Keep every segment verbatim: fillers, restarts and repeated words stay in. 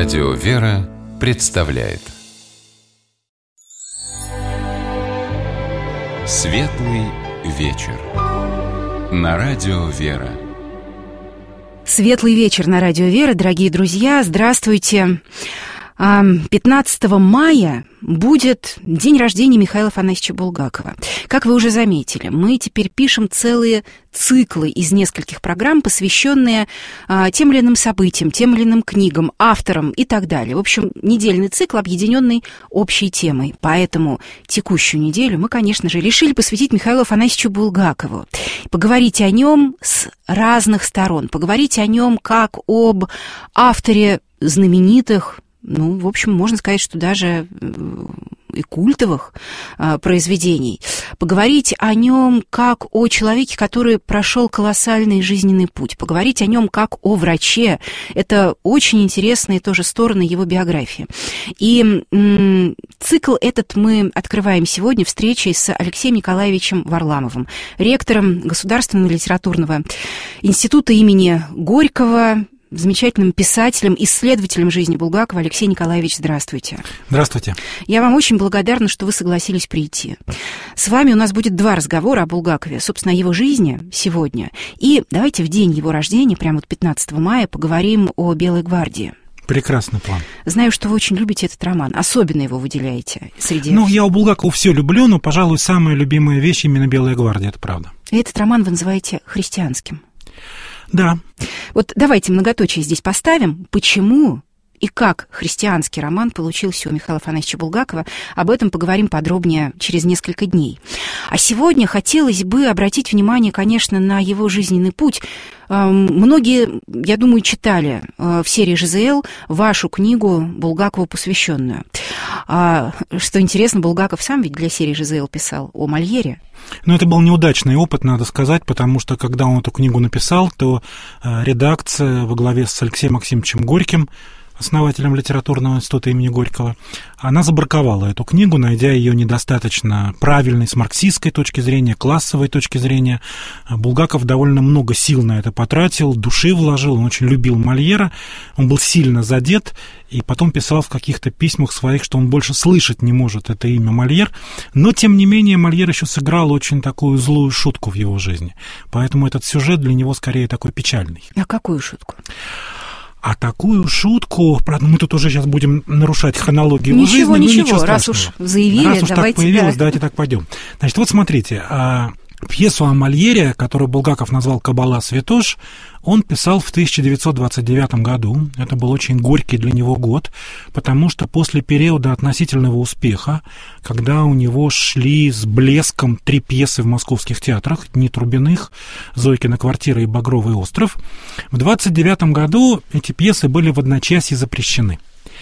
Радио «Вера» представляет Светлый вечер на Радио «Вера». Светлый вечер на Радио «Вера», дорогие друзья, здравствуйте. пятнадцатого мая будет день рождения Михаила Афанасьевича Булгакова. Как вы уже заметили, мы теперь пишем целые циклы из нескольких программ, посвященные а, тем или иным событиям, тем или иным книгам, авторам и так далее. В общем, недельный цикл, объединенный общей темой. Поэтому текущую неделю мы, конечно же, решили посвятить Михаилу Афанасьевичу Булгакову. Поговорить о нем с разных сторон, поговорить о нем как об авторе знаменитых, ну, в общем, можно сказать, что даже и культовых а, произведений. Поговорить о нем как о человеке, который прошел колоссальный жизненный путь. Поговорить о нем как о враче. Это очень интересные тоже стороны его биографии. И м- цикл этот мы открываем сегодня встречей с Алексеем Николаевичем Варламовым, ректором Государственного литературного института имени Горького, замечательным писателем, исследователем жизни Булгакова. Алексей Николаевич, здравствуйте. Здравствуйте. Я вам очень благодарна, что вы согласились прийти. С вами у нас будет два разговора о Булгакове, собственно, о его жизни сегодня. И давайте в день его рождения, прямо вот пятнадцатого мая, поговорим о «Белой гвардии». Прекрасный план. Знаю, что вы очень любите этот роман, особенно его выделяете среди... Ну, я у Булгакова все люблю, но, пожалуй, самая любимая вещь именно «Белая гвардия», это правда. И этот роман вы называете христианским. Да. Вот давайте многоточие здесь поставим. Почему и как христианский роман получился у Михаила Афанасьевича Булгакова? Об этом поговорим подробнее через несколько дней. А сегодня хотелось бы обратить внимание, конечно, на его жизненный путь. Многие, я думаю, читали в серии ЖЗЛ вашу книгу Булгакову посвященную. Что интересно, Булгаков сам ведь для серии ЖЗЛ писал о Мольере. Ну, это был неудачный опыт, надо сказать, потому что, когда он эту книгу написал, то редакция во главе с Алексеем Максимовичем Горьким, основателем литературного института имени Горького, она забраковала эту книгу, найдя ее недостаточно правильной с марксистской точки зрения, классовой точки зрения. Булгаков довольно много сил на это потратил, души вложил, он очень любил Мольера, он был сильно задет, и потом писал в каких-то письмах своих, что он больше слышать не может это имя Мольер, но, тем не менее, Мольер еще сыграл очень такую злую шутку в его жизни, поэтому этот сюжет для него скорее такой печальный. А какую шутку? А такую шутку, правда, мы тут уже сейчас будем нарушать хронологию ничего, его жизни, ничего, но ничего раз уж заявили, раз уж давайте, так появилось, да. давайте так пойдем. Значит, вот смотрите, пьесу о Мольере, которую Булгаков назвал «Кабала Святош», он писал в тысяча девятьсот двадцать девятом году. Это был очень горький для него год, потому что после периода относительного успеха, когда у него шли с блеском три пьесы в московских театрах, «Дни Трубиных», «Зойкина квартира» и «Багровый остров», в двадцать девятом году эти пьесы были в одночасье запрещены.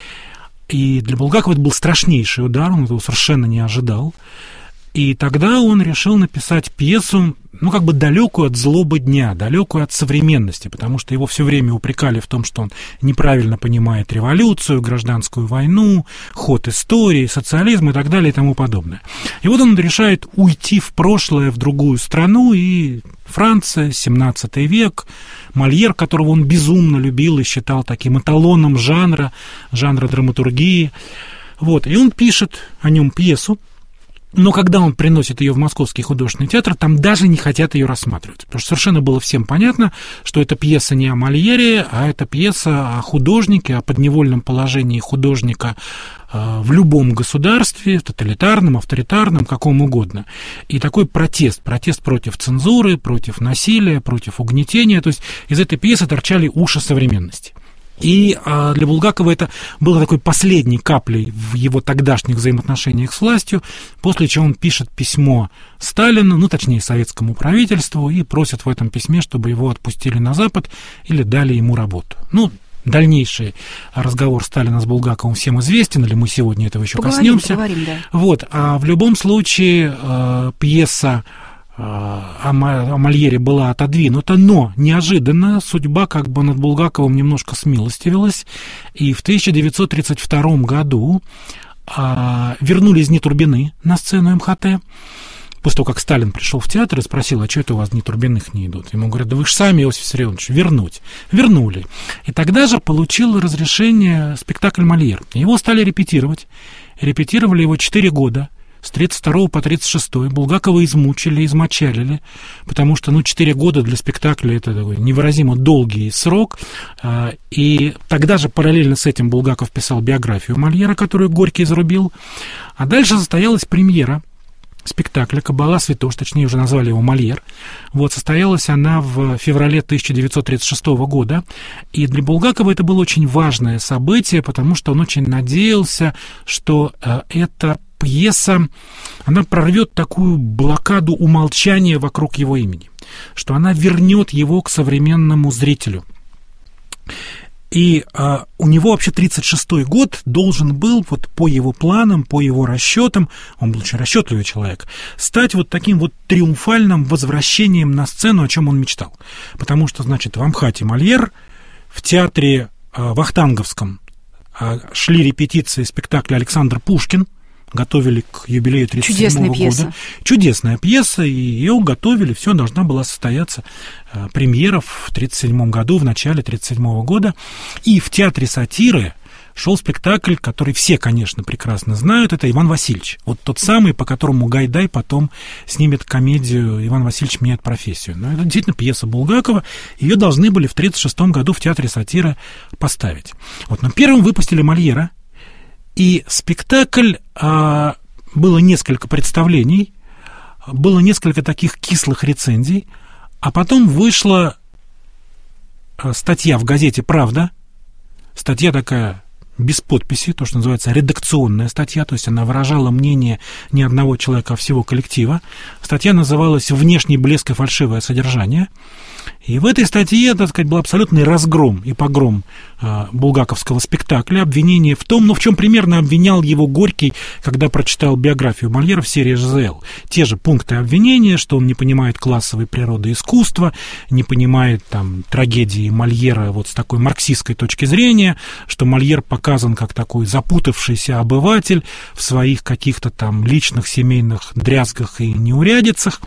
И для Булгакова это был страшнейший удар, он этого совершенно не ожидал. И тогда он решил написать пьесу, ну, как бы далекую от злобы дня, далекую от современности, потому что его все время упрекали в том, что он неправильно понимает революцию, гражданскую войну, ход истории, социализм и так далее и тому подобное. И вот он решает уйти в прошлое, в другую страну, и Франция, семнадцатый век, Мольер, которого он безумно любил и считал таким эталоном жанра, жанра драматургии. Вот, и он пишет о нем пьесу. Но когда он приносит ее в Московский художественный театр, там даже не хотят ее рассматривать. Потому что совершенно было всем понятно, что эта пьеса не о Мольере, а это пьеса о художнике, о подневольном положении художника в любом государстве, тоталитарном, авторитарном, каком угодно. И такой протест, протест против цензуры, против насилия, против угнетения. То есть из этой пьесы торчали уши современности. И а, для Булгакова это было такой последней каплей в его тогдашних взаимоотношениях с властью, после чего он пишет письмо Сталину, ну, точнее, советскому правительству, и просит в этом письме, чтобы его отпустили на Запад или дали ему работу. Ну, дальнейший разговор Сталина с Булгаковым всем известен, или мы сегодня этого еще поговорим, коснемся. Поговорим, да. Вот, а в любом случае э, пьеса о Мольере была отодвинута, но неожиданно судьба как бы над Булгаковым немножко смилостивилась, и в тысяча девятьсот тридцать втором году вернулись Дни Турбины на сцену эм ха тэ. после того, как Сталин пришел в театр и спросил, а что это у вас ни Турбиных не идут? Ему говорят, да вы же сами, Иосиф Виссарионович, вернуть. Вернули. И тогда же получил разрешение спектакль «Мольер». Его стали репетировать. Репетировали его четыре года. С тридцать второго по тридцать шестой Булгакова измучили, измочалили, потому что, ну, четыре года для спектакля — это такой невыразимо долгий срок. И тогда же параллельно с этим Булгаков писал биографию Мольера, которую Горький зарубил. А дальше состоялась премьера спектакля «Кабала Святош», точнее, уже назвали его «Мольер». Вот, состоялась она в феврале тысяча девятьсот тридцать шестого года, и для Булгакова это было очень важное событие, потому что он очень надеялся, что э, эта пьеса, она прорвет такую блокаду умолчания вокруг его имени, что она вернет его к современному зрителю. И а, у него вообще тридцать шестой год должен был, вот по его планам, по его расчетам, он был очень расчетливый человек, стать вот таким вот триумфальным возвращением на сцену, о чем он мечтал. Потому что, значит, в Амхате Мольер, в театре а, Вахтанговском а, шли репетиции спектакля «Александр Пушкин», готовили к юбилею тридцать седьмого года. Чудесная пьеса, и ее готовили, все, должна была состояться э, премьера в тридцать седьмом году, в начале тридцать седьмого года. И в театре сатиры шел спектакль, который все, конечно, прекрасно знают, это «Иван Васильевич». Вот тот самый, по которому Гайдай потом снимет комедию «Иван Васильевич меняет профессию». Но это действительно пьеса Булгакова, ее должны были в тридцать шестом году в театре сатиры поставить. Вот, но первым выпустили Мольера. И спектакль, а, было несколько представлений, было несколько таких кислых рецензий, а потом вышла а, статья в газете «Правда», статья такая без подписи, то, что называется редакционная статья, то есть она выражала мнение не одного человека, а всего коллектива. Статья называлась «Внешний блеск и фальшивое содержание». И в этой статье, так сказать, был абсолютный разгром и погром э, булгаковского спектакля, обвинение в том, ну, в чем примерно обвинял его Горький, когда прочитал биографию Мольера в серии «ЖЗЛ». Те же пункты обвинения, что он не понимает классовой природы искусства, не понимает там трагедии Мольера вот с такой марксистской точки зрения, что Мольер показан как такой запутавшийся обыватель в своих каких-то там личных семейных дрязгах и неурядицах.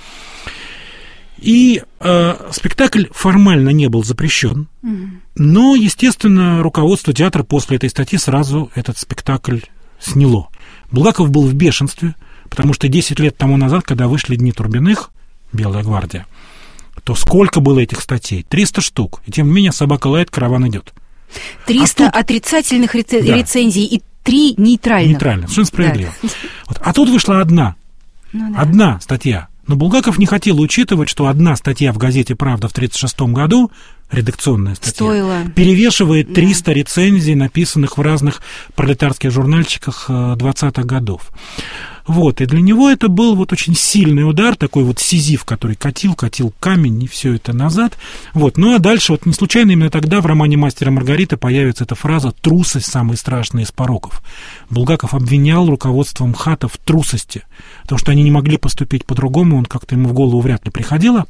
И э, спектакль формально не был запрещен, mm-hmm. но, естественно, руководство театра после этой статьи сразу этот спектакль сняло. Булгаков был в бешенстве, потому что десять лет тому назад, когда вышли «Дни Турбиных», «Белая гвардия», то сколько было этих статей? триста штук. И тем не менее собака лает, караван идет. триста а тут... отрицательных рец... да. рецензий и три нейтральных. Нейтрально, совершенно справедливо. Да. Вот. А тут вышла одна, ну, да. одна статья. Но Булгаков не хотел учитывать, что одна статья в газете «Правда» в тридцать шестом году, редакционная статья, Стоило. перевешивает триста да. рецензий, написанных в разных пролетарских журнальчиках двадцатых годов. Вот, и для него это был вот очень сильный удар, такой вот Сизиф, который катил, катил камень, и все это назад. Вот, ну а дальше, вот не случайно именно тогда в романе «Мастер и Маргарита» появится эта фраза «трусость самый страшный из пороков». Булгаков обвинял руководство МХАТа в трусости, потому что они не могли поступить по-другому, он как-то ему в голову вряд ли приходило.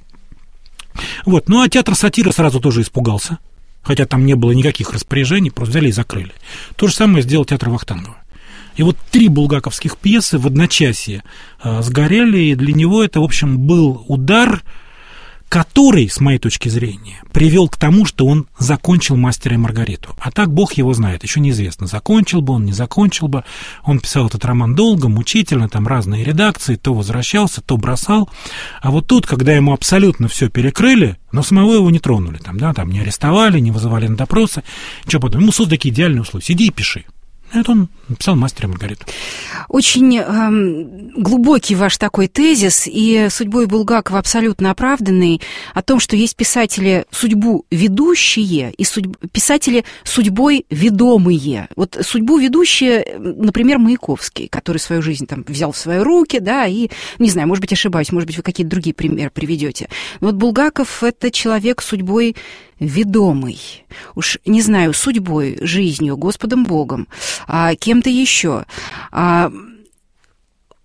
Вот, ну а театр сатиры сразу тоже испугался, хотя там не было никаких распоряжений, просто взяли и закрыли. То же самое сделал театр Вахтангова. И вот три булгаковских пьесы в одночасье э, сгорели, и для него это, в общем, был удар, который, с моей точки зрения, привел к тому, что он закончил «Мастера и Маргариту». А так бог его знает, еще неизвестно, закончил бы он, не закончил бы. Он писал этот роман долго, мучительно, там разные редакции, то возвращался, то бросал. А вот тут, когда ему абсолютно все перекрыли, но самого его не тронули, там, да, там не арестовали, не вызывали на допросы, что потом, ему создали такие идеальные условия, сиди и пиши. Это он написал «Мастера и Маргариту». Очень э, глубокий ваш такой тезис, и судьбой Булгакова абсолютно оправданный, о том, что есть писатели судьбу ведущие и судьб... писатели судьбой ведомые. Вот судьбу ведущие, например, Маяковский, который свою жизнь там взял в свои руки, да, и, не знаю, может быть, ошибаюсь, может быть, вы какие-то другие примеры приведете. Но вот Булгаков — это человек судьбой ведомый, уж не знаю, судьбой, жизнью, Господом Богом, а кем-то еще. А,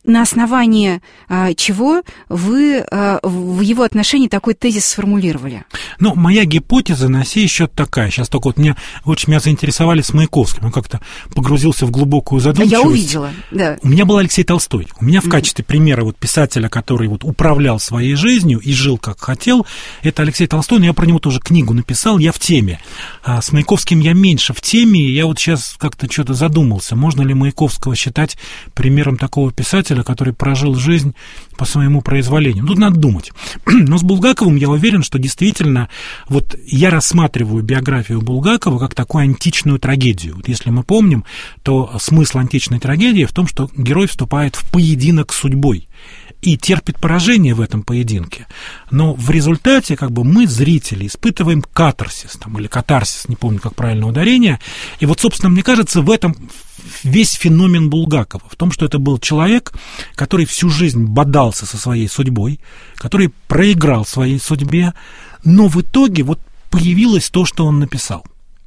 на основании а, чего вы а, в его отношении такой тезис сформулировали? Ну, моя гипотеза на сей счет такая. Сейчас только вот меня, очень меня заинтересовали с Маяковским. Он как-то погрузился в глубокую задумчивость. Я увидела, да. У меня был Алексей Толстой. У меня в качестве примера вот писателя, который вот управлял своей жизнью и жил как хотел, это Алексей Толстой, но я про него тоже книгу написал, я в теме. А с Маяковским я меньше в теме, и я вот сейчас как-то что-то задумался, можно ли Маяковского считать примером такого писателя, который прожил жизнь по своему произволению. Тут надо думать. Но с Булгаковым я уверен, что действительно вот я рассматриваю биографию Булгакова как такую античную трагедию. Вот если мы помним, то смысл античной трагедии в том, что герой вступает в поединок с судьбой и терпит поражение в этом поединке. Но в результате как бы мы, зрители, испытываем катарсис, там, или катарсис, не помню, как правильно ударение. И вот, собственно, мне кажется, в этом весь феномен Булгакова, в том, что это был человек, который всю жизнь бодался со своей судьбой, который проиграл своей судьбе, но в итоге вот появилось то, что он написал.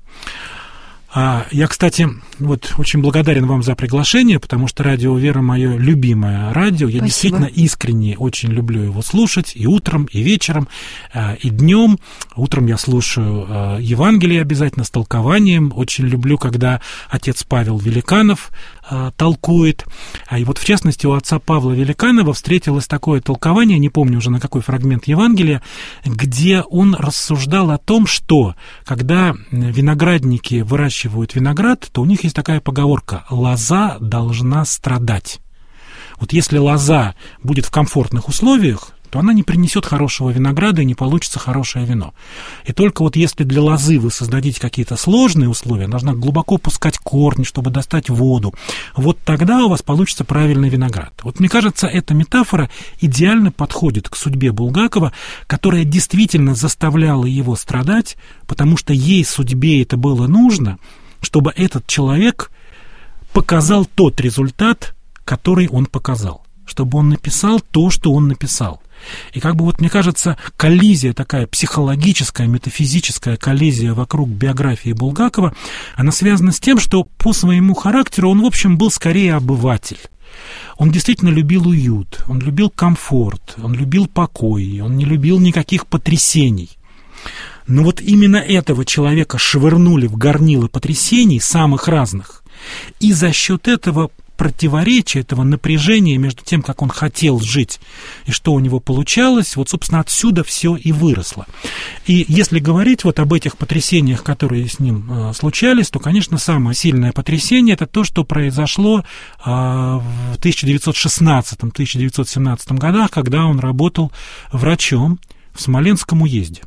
Я, кстати, вот очень благодарен вам за приглашение, потому что радио «Вера» — мое любимое радио. Я Спасибо. Действительно искренне очень люблю его слушать и утром, и вечером, и днем. Утром я слушаю Евангелие обязательно с толкованием. Очень люблю, когда отец Павел Великанов толкует. И вот, в частности, у отца Павла Великанова встретилось такое толкование, не помню уже на какой фрагмент Евангелия, где он рассуждал о том, что когда виноградники выращивают виноград, то у них есть такая поговорка: лоза должна страдать. Вот если лоза будет в комфортных условиях, то она не принесет хорошего винограда и не получится хорошее вино. И только вот если для лозы вы создадите какие-то сложные условия, должна глубоко пускать корни, чтобы достать воду, вот тогда у вас получится правильный виноград. Вот мне кажется, эта метафора идеально подходит к судьбе Булгакова, которая действительно заставляла его страдать, потому что ей, судьбе, это было нужно, чтобы этот человек показал тот результат, который он показал, чтобы он написал то, что он написал. И как бы вот, мне кажется, коллизия такая психологическая, метафизическая коллизия вокруг биографии Булгакова, она связана с тем, что по своему характеру он, в общем, был скорее обыватель. Он действительно любил уют, он любил комфорт, он любил покой, он не любил никаких потрясений. Но вот именно этого человека швырнули в горнило потрясений самых разных. И за счет этого противоречия, этого напряжения между тем, как он хотел жить и что у него получалось, вот, собственно, отсюда все и выросло. И если говорить вот об этих потрясениях, которые с ним э, случались, то, конечно, самое сильное потрясение — это то, что произошло э, в тысяча девятьсот шестнадцатом — тысяча девятьсот семнадцатом годах, когда он работал врачом в Смоленском уезде.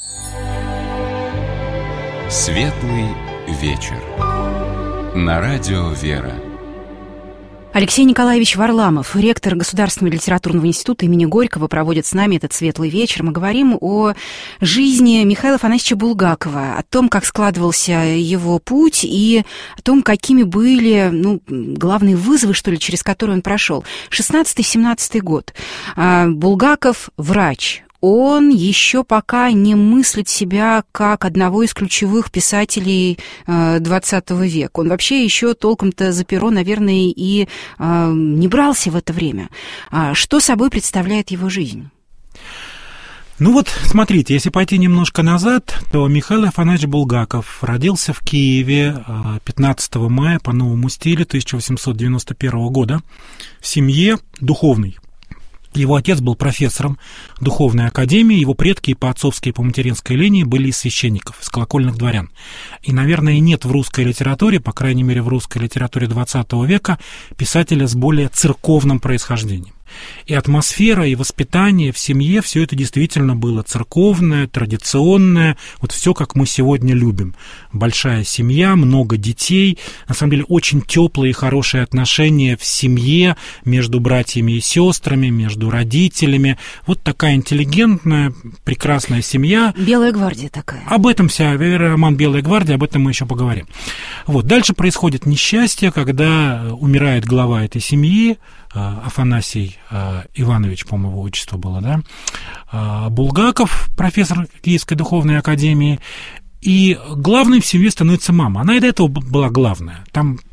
Светлый вечер. На радио «Вера». Алексей Николаевич Варламов, ректор Государственного литературного института имени Горького, проводит с нами этот светлый вечер. Мы говорим о жизни Михаила Афанасьевича Булгакова, о том, как складывался его путь и о том, какими были, ну, главные вызовы, что ли, через которые он прошел. шестнадцатый-семнадцатый год. Булгаков — врач. Он еще пока не мыслит себя как одного из ключевых писателей двадцатого века. Он вообще еще толком-то за перо, наверное, и не брался в это время. Что собой представляет его жизнь? Ну вот, смотрите, если пойти немножко назад, то Михаил Афанасьевич Булгаков родился в Киеве пятнадцатого мая по новому стилю тысяча восемьсот девяносто первого года в семье духовной. Его отец был профессором духовной академии, его предки по отцовской и по материнской линии были из священников, из колокольных дворян. И, наверное, нет в русской литературе, по крайней мере, в русской литературе двадцатого века, писателя с более церковным происхождением. И атмосфера, и воспитание в семье, все это действительно было церковное, традиционное, вот все, как мы сегодня любим. Большая семья, много детей, на самом деле очень теплые и хорошие отношения в семье между братьями и сестрами, между родителями. Вот такая интеллигентная, прекрасная семья. Белая гвардия такая. Об этом вся роман «Белая гвардия», об этом мы еще поговорим. Вот. Дальше происходит несчастье, когда умирает глава этой семьи, Афанасий Иванович, по-моему, его отчество было, да, Булгаков, профессор Киевской духовной академии, и главной в семье становится мама. Она и до этого была главная. Там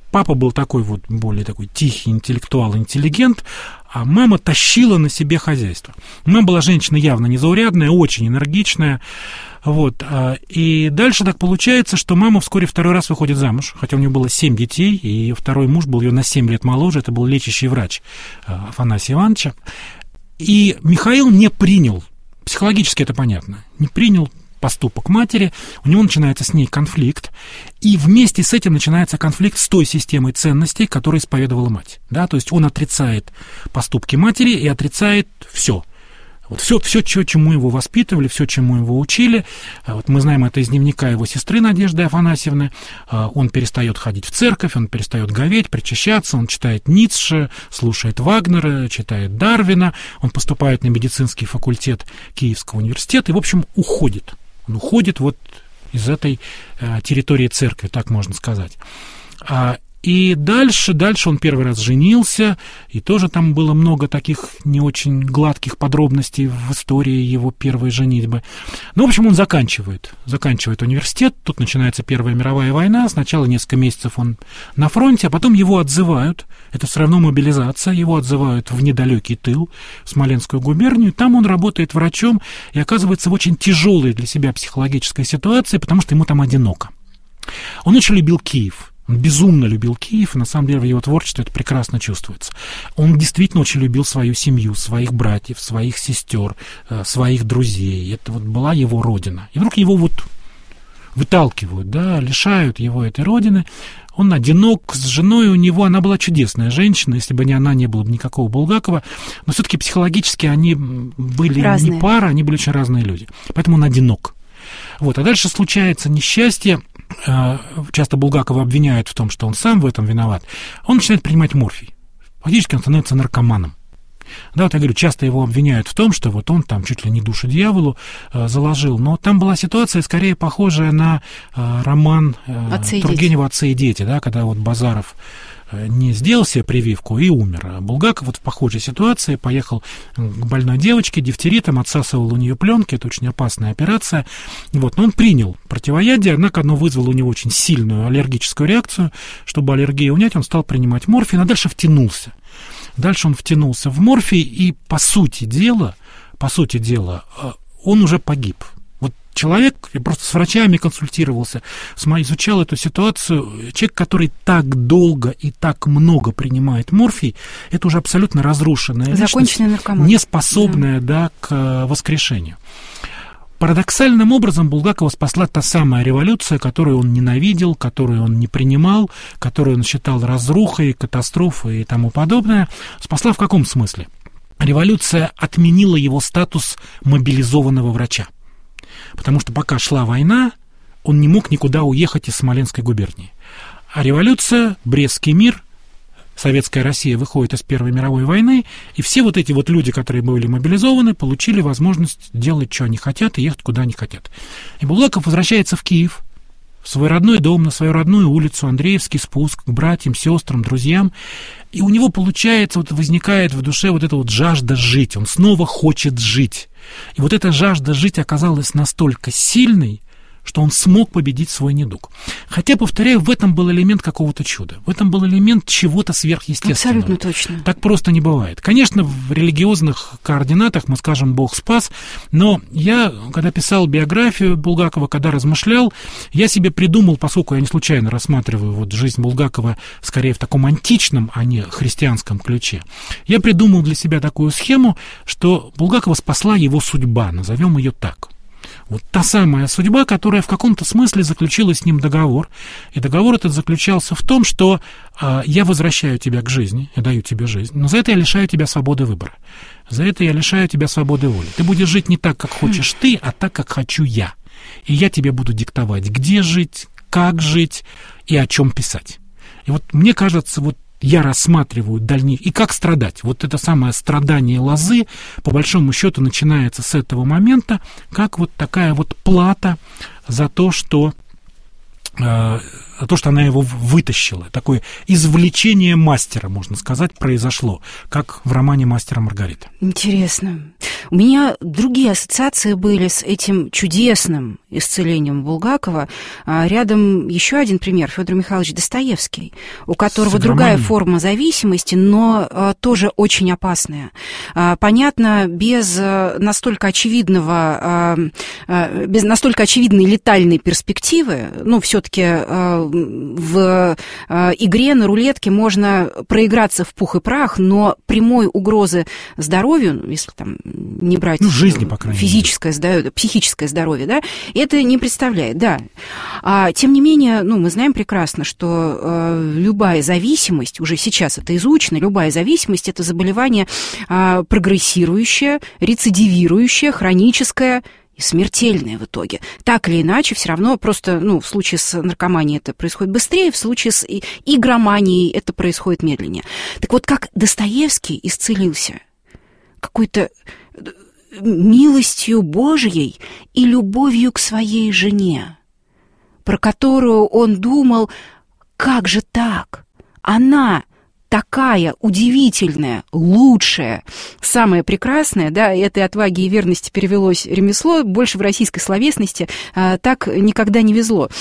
папа был такой вот более такой тихий интеллектуал, интеллигент, а мама тащила на себе хозяйство. Мама была женщина явно незаурядная, очень энергичная. Вот. И дальше так получается, что мама вскоре второй раз выходит замуж, хотя у нее было семь детей, и ее второй муж был ее на семь лет моложе, это был лечащий врач Афанасия Ивановича. И Михаил не принял, психологически это понятно, не принял поступок матери, у него начинается с ней конфликт, и вместе с этим начинается конфликт с той системой ценностей, которую исповедовала мать. Да? То есть он отрицает поступки матери и отрицает все. Вот все, все, чему его воспитывали, все, чему его учили. Вот мы знаем это из дневника его сестры Надежды Афанасьевны. Он перестает ходить в церковь, он перестает говеть, причащаться, он читает Ницше, слушает Вагнера, читает Дарвина, он поступает на медицинский факультет Киевского университета и, в общем, уходит. Он уходит вот из этой территории церкви, так можно сказать. И дальше, дальше он первый раз женился, и тоже там было много таких не очень гладких подробностей в истории его первой женитьбы. Ну, в общем, он заканчивает, заканчивает университет, тут начинается Первая мировая война, сначала несколько месяцев он на фронте, а потом его отзывают, это все равно мобилизация, его отзывают в недалекий тыл, в Смоленскую губернию, там он работает врачом и оказывается в очень тяжелой для себя психологической ситуации, потому что ему там одиноко. Он очень любил Киев. Он безумно любил Киев, и на самом деле в его творчестве это прекрасно чувствуется. Он действительно очень любил свою семью, своих братьев, своих сестер, своих друзей. Это вот была его родина. И вдруг его вот выталкивают, да, лишают его этой родины. Он одинок, с женой у него, она была чудесная женщина, если бы не она, не было бы никакого Булгакова, но все-таки психологически они были разные. Не пара, они были очень разные люди. Поэтому он одинок. Вот. А дальше случается несчастье. Часто Булгакова обвиняют в том, что он сам в этом виноват. Он начинает принимать морфий. Фактически он становится наркоманом. Да, вот я говорю, часто его обвиняют в том, что вот он там чуть ли не душу дьяволу э, заложил, но там была ситуация скорее похожая на э, роман э, Тургенева «Отцы и дети», да, когда вот Базаров не сделал себе прививку и умер. А Булгаков вот в похожей ситуации поехал к больной девочке, дифтеритом, отсасывал у нее пленки, это очень опасная операция. Вот. Но он принял противоядие, однако оно вызвало у него очень сильную аллергическую реакцию. Чтобы аллергию унять, он стал принимать морфий, а дальше втянулся. Дальше он втянулся в морфий, и по сути дела, по сути дела, он уже погиб. Человек, я просто с врачами консультировался, изучал эту ситуацию, человек, который так долго и так много принимает морфий, это уже абсолютно разрушенная личность, не способная, да. Да, к воскрешению. Парадоксальным образом Булгакова спасла та самая революция, которую он ненавидел, которую он не принимал, которую он считал разрухой, катастрофой и тому подобное. Спасла в каком смысле? Революция отменила его статус мобилизованного врача. Потому что пока шла война, он не мог никуда уехать из Смоленской губернии. А революция, Брестский мир, Советская Россия выходит из Первой мировой войны, и все вот эти вот люди, которые были мобилизованы, получили возможность делать, что они хотят, и ехать, куда они хотят. И Булгаков возвращается в Киев, в свой родной дом, на свою родную улицу, Андреевский спуск, к братьям, сестрам, друзьям. И у него получается, вот возникает в душе вот эта вот жажда жить. Он снова хочет жить. И вот эта жажда жить оказалась настолько сильной, что он смог победить свой недуг. Хотя, повторяю, в этом был элемент какого-то чуда. В этом был элемент чего-то сверхъестественного. Абсолютно точно. Так просто не бывает. Конечно, в религиозных координатах мы скажем «Бог спас», но я, когда писал биографию Булгакова, когда размышлял, я себе придумал, поскольку я не случайно рассматриваю вот жизнь Булгакова скорее в таком античном, а не христианском ключе, я придумал для себя такую схему, что Булгакова спасла его судьба, назовем ее так. Вот та самая судьба, которая в каком-то смысле заключила с ним договор. И договор этот заключался в том, что э, я возвращаю тебя к жизни, я даю тебе жизнь, но за это я лишаю тебя свободы выбора. За это я лишаю тебя свободы воли. Ты будешь жить не так, как хочешь ты, а так, как хочу я. И я тебе буду диктовать, где жить, как жить и о чем писать. И вот мне кажется, вот я рассматриваю дальнейшее, и как страдать. Вот это самое страдание лозы, по большому счету, начинается с этого момента, как вот такая вот плата за то, что э, то, что она его вытащила. Такое извлечение мастера, можно сказать, произошло, как в романе «Мастер и Маргарита». Интересно. У меня другие ассоциации были с этим чудесным исцелением Булгакова. Рядом еще один пример — Федор Михайлович Достоевский, у которого другая форма зависимости, но тоже очень опасная. Понятно, без настолько очевидного, без настолько очевидной летальной перспективы, ну, все-таки в игре на рулетке можно проиграться в пух и прах, но прямой угрозы здоровью, если там не брать ну, жизни, по крайней физическое здоровье, психическое здоровье, да, это не представляет, да. А, тем не менее, ну, мы знаем прекрасно, что э, любая зависимость, уже сейчас это изучено, любая зависимость — это заболевание э, прогрессирующее, рецидивирующее, хроническое и смертельное в итоге. Так или иначе, все равно просто, ну, в случае с наркоманией это происходит быстрее, в случае с игроманией это происходит медленнее. Так вот, как Достоевский исцелился? Какой-то милостью Божьей и любовью к своей жене, про которую он думал, как же так? Она такая удивительная, лучшая, самая прекрасная, да, этой отваги и верности перевелось ремесло, больше в российской словесности а, так никогда не везло.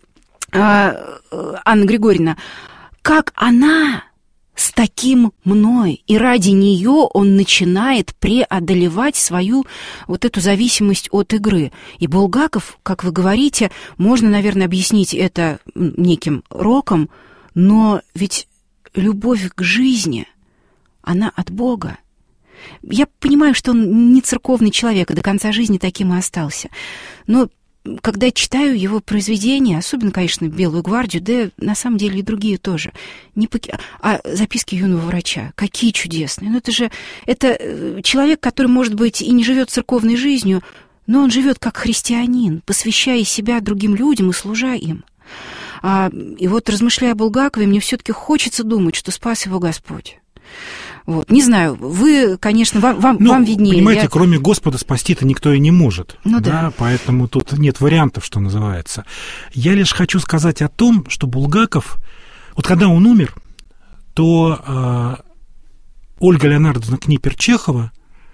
А, Анна Григорьевна, как она с таким мной, и ради нее он начинает преодолевать свою вот эту зависимость от игры. И Булгаков, как вы говорите, можно, наверное, объяснить это неким роком, но ведь любовь к жизни, она от Бога. Я понимаю, что он не церковный человек, и до конца жизни таким и остался. Но когда читаю его произведения, особенно, конечно, «Белую гвардию», да на самом деле и другие тоже, не поки... а «Записки юного врача», какие чудесные. Ну это же это человек, который, может быть, и не живет церковной жизнью, но он живет как христианин, посвящая себя другим людям и служа им. А, и вот, размышляя о Булгакове, мне все-таки хочется думать, что спас его Господь. Вот. Не знаю, вы, конечно, вам, вам, ну, вам виднее. Понимаете, Я... кроме Господа спасти-то никто и не может. Ну, да. Да, поэтому тут нет вариантов, что называется. Я лишь хочу сказать о том, что Булгаков, вот когда он умер, то э, Ольга Леонардовна Книпер-Чехова,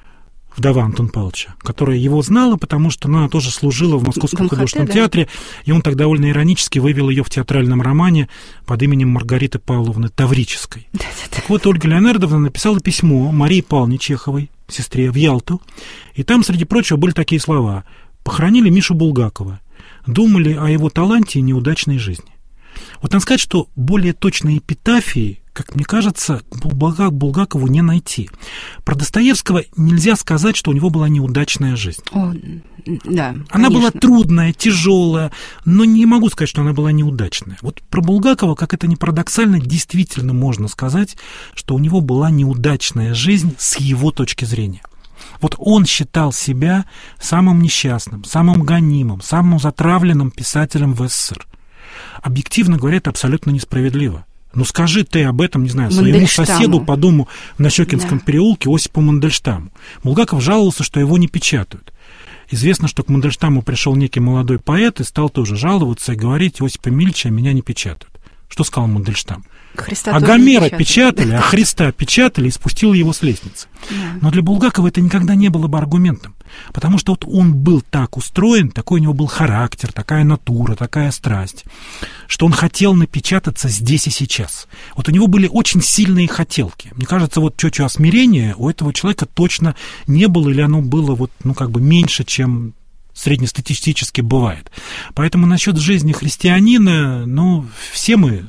вдова Антона Павловича, которая его знала, потому что ну, она тоже служила в Московском МХТ, художественном да? театре, и он так довольно иронически вывел ее в театральном романе под именем Маргариты Павловны Таврической. Да, да, да. Так вот, Ольга Леонардовна написала письмо Марии Павловне Чеховой, сестре, в Ялту, и там, среди прочего, были такие слова: «Похоронили Мишу Булгакова, думали о его таланте и неудачной жизни». Вот надо сказать, что более точной эпитафии, как мне кажется, Булгакову не найти. Про Достоевского нельзя сказать, что у него была неудачная жизнь. О, да, она конечно. была трудная, тяжелая, но не могу сказать, что она была неудачная. Вот про Булгакова, как это ни парадоксально, действительно можно сказать, что у него была неудачная жизнь с его точки зрения. Вот он считал себя самым несчастным, самым гонимым, самым затравленным писателем в СССР. Объективно говоря, это абсолютно несправедливо. Ну, скажи ты об этом, не знаю, своему соседу по дому на Щекинском да. переулке Осипу Мандельштаму. Булгаков жаловался, что его не печатают. Известно, что к Мандельштаму пришел некий молодой поэт и стал тоже жаловаться и говорить: Осипа Мильча, меня не печатают. Что сказал Мандельштам? Христа а Гомера печатали, а Христа печатали и спустил его с лестницы. Да. Но для Булгакова это никогда не было бы аргументом, потому что вот он был так устроен, такой у него был характер, такая натура, такая страсть, что он хотел напечататься здесь и сейчас. Вот у него были очень сильные хотелки. Мне кажется, вот чуть-чуть смирения у этого человека точно не было, или оно было вот, ну, как бы меньше, чем среднестатистически бывает. Поэтому насчет жизни христианина, ну, все мы...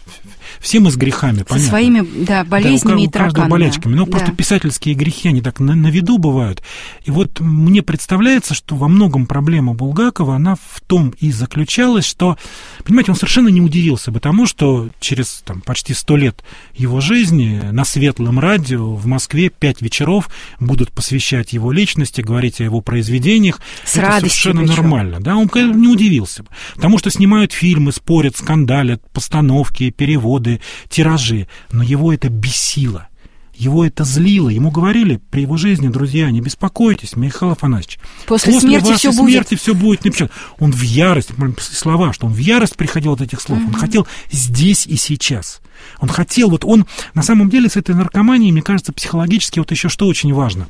Все мы с грехами, Со понятно. Со своими, да, болезнями да, у, и тараканами. болячками. Но да. просто писательские грехи, они так на, на виду бывают. И вот мне представляется, что во многом проблема Булгакова, она в том и заключалась, что, понимаете, он совершенно не удивился бы тому, что через там, почти сто лет его жизни на Светлом радио в Москве пять вечеров будут посвящать его личности, говорить о его произведениях. С Это совершенно причем. Нормально. Да? Он не удивился бы. Потому что снимают фильмы, спорят, скандалят, постановки, переводы, тиражи, но его это бесило. Его это злило. Ему говорили при его жизни: друзья, не беспокойтесь, Михаил Афанасьевич. После, После смерти вашей все смерти будет. все будет напечатано. Он в ярость, слова, что он в ярость приходил от этих слов. Mm-hmm. Он хотел здесь и сейчас. Он хотел, вот он, на самом деле, с этой наркоманией, мне кажется, психологически вот еще что очень важно.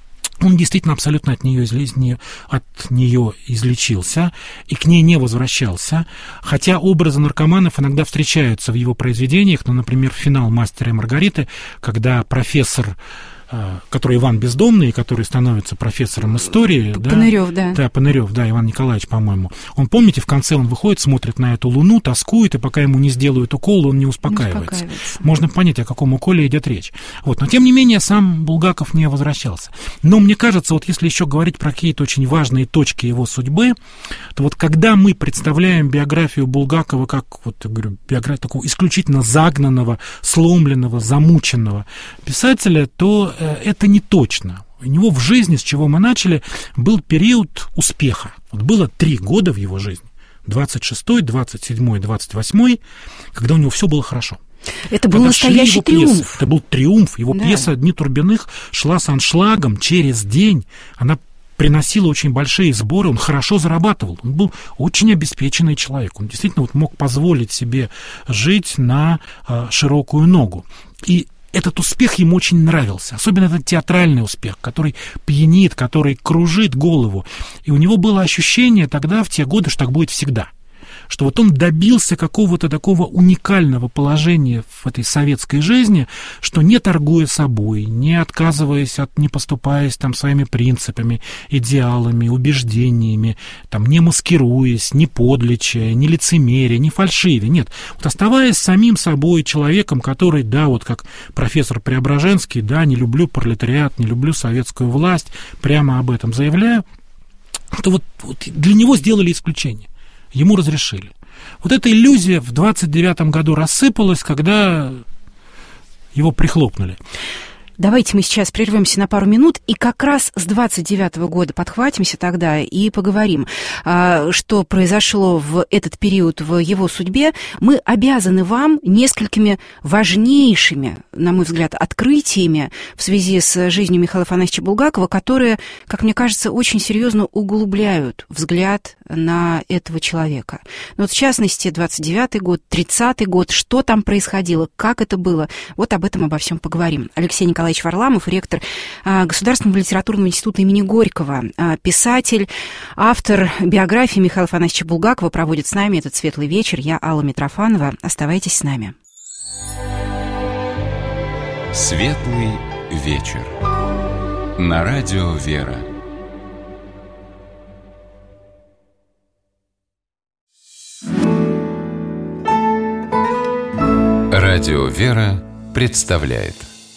Он действительно абсолютно от нее, от нее излечился и к ней не возвращался, хотя образы наркоманов иногда встречаются в его произведениях, ну, например, финал «Мастера и Маргариты», когда профессор, который Иван Бездомный, который становится профессором истории. Панырёв, да. Да, Панырёв, да, Иван Николаевич, по-моему. Он, помните, в конце он выходит, смотрит на эту луну, тоскует, и пока ему не сделают укол, он не успокаивается. Не успокаивается. Можно понять, о каком уколе идет речь. Вот. Но, тем не менее, сам Булгаков не возвращался. Но мне кажется, вот если еще говорить про какие-то очень важные точки его судьбы, то вот когда мы представляем биографию Булгакова как, вот, я говорю, биографию такого исключительно загнанного, сломленного, замученного писателя, то это не точно. У него в жизни, с чего мы начали, был период успеха. Вот было три года в его жизни. двадцать шестой, двадцать седьмой, двадцать восьмой, когда у него все было хорошо. Это был настоящий триумф. Пьесы. Это был триумф. Его да. пьеса «Дни Турбиных» шла с аншлагом через день. Она приносила очень большие сборы, он хорошо зарабатывал. Он был очень обеспеченный человек. Он действительно вот мог позволить себе жить на э, широкую ногу. И этот успех ему очень нравился, особенно этот театральный успех, который пьянит, который кружит голову. И у него было ощущение тогда, в те годы, что так будет всегда. Что вот он добился какого-то такого уникального положения в этой советской жизни, что не торгуя собой, не отказываясь от, не поступаясь там своими принципами, идеалами, убеждениями, там, не маскируясь, не подличая, не лицемеря, не фальшивя, нет. Вот оставаясь самим собой, человеком, который, да, вот как профессор Преображенский, да, не люблю пролетариат, не люблю советскую власть, прямо об этом заявляю, то вот, вот для него сделали исключение. Ему разрешили. Вот эта иллюзия в двадцать девятом году рассыпалась, когда его прихлопнули. Давайте мы сейчас прервемся на пару минут и как раз с двадцать девятого года подхватимся тогда и поговорим, что произошло в этот период в его судьбе. Мы обязаны вам несколькими важнейшими, на мой взгляд, открытиями в связи с жизнью Михаила Афанасьевича Булгакова, которые, как мне кажется, очень серьезно углубляют взгляд на этого человека. Но вот в частности, двадцать девятый год, тридцатый год, что там происходило, как это было, вот об этом обо всем поговорим. Алексей Николаевич Варламов, ректор Государственного литературного института имени Горького, писатель, автор биографии Михаила Афанасьевича Булгакова, проводит с нами этот светлый вечер. Я Алла Митрофанова. Оставайтесь с нами. Светлый вечер. На радио «Вера». Радио «Вера» представляет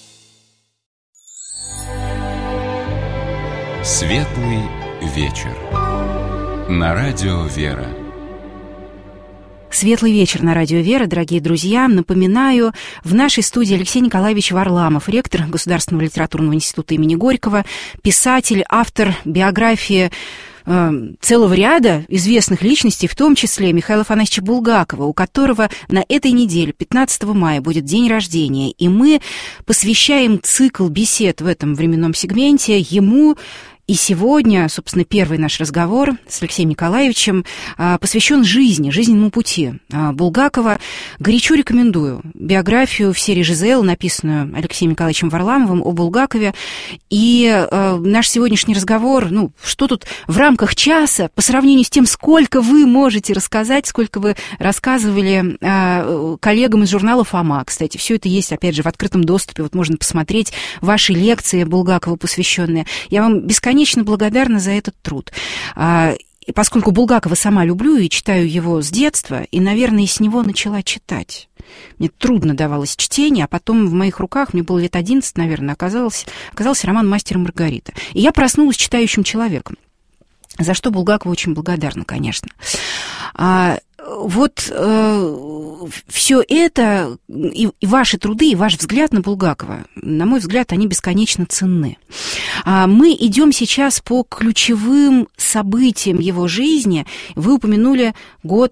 Светлый вечер. На радио «Вера». Светлый вечер на радио «Вера», дорогие друзья. Напоминаю, в нашей студии Алексей Николаевич Варламов, ректор Государственного литературного института имени Горького, писатель, автор биографии целого ряда известных личностей, в том числе Михаила Афанасьевича Булгакова, у которого на этой неделе, пятнадцатого мая, будет день рождения. И мы посвящаем цикл бесед в этом временном сегменте ему. И сегодня, собственно, первый наш разговор с Алексеем Николаевичем посвящен жизни, жизненному пути Булгакова. Горячо рекомендую биографию в серии «Жизель», написанную Алексеем Николаевичем Варламовым о Булгакове. И наш сегодняшний разговор, ну, что тут в рамках часа, по сравнению с тем, сколько вы можете рассказать, сколько вы рассказывали коллегам из журнала «Фома». Кстати, все это есть, опять же, в открытом доступе. Вот можно посмотреть ваши лекции Булгакову посвященные. Я вам бесконечно Конечно, благодарна за этот труд. И поскольку Булгакова сама люблю и читаю его с детства, и, наверное, с него начала читать. Мне трудно давалось чтение, а потом в моих руках, мне было лет одиннадцать, наверное, оказался, оказался роман «Мастер и Маргарита». И я проснулась читающим человеком, за что Булгакову очень благодарна, конечно. А, вот э, все это, и, и ваши труды, и ваш взгляд на Булгакова, на мой взгляд, они бесконечно ценны. А мы идем сейчас по ключевым событиям его жизни. Вы упомянули год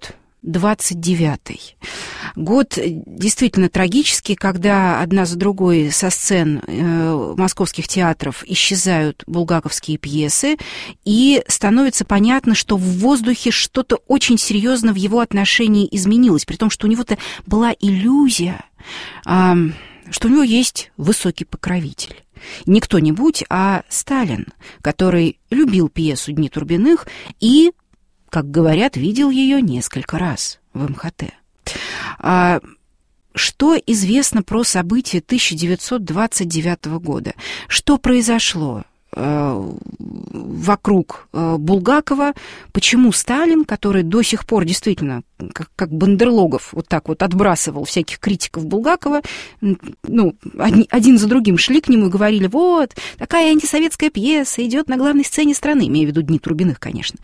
двадцать девятый. Год действительно трагический, когда одна за другой со сцен э, московских театров исчезают булгаковские пьесы, и становится понятно, что в воздухе что-то очень серьезно в его отношении изменилось, при том, что у него-то была иллюзия, э, что у него есть высокий покровитель. Не кто-нибудь, а Сталин, который любил пьесу «Дни Турбиных» и, как говорят, видел ее несколько раз в эм ха тэ. А, что известно про события тысяча девятьсот двадцать девятого года? Что произошло э, вокруг э, Булгакова? Почему Сталин, который до сих пор действительно, как, как Бандерлогов, вот так вот отбрасывал всяких критиков Булгакова, ну, один, один за другим шли к нему и говорили: вот, такая антисоветская пьеса идет на главной сцене страны, имея в виду «Дни Турбиных», конечно.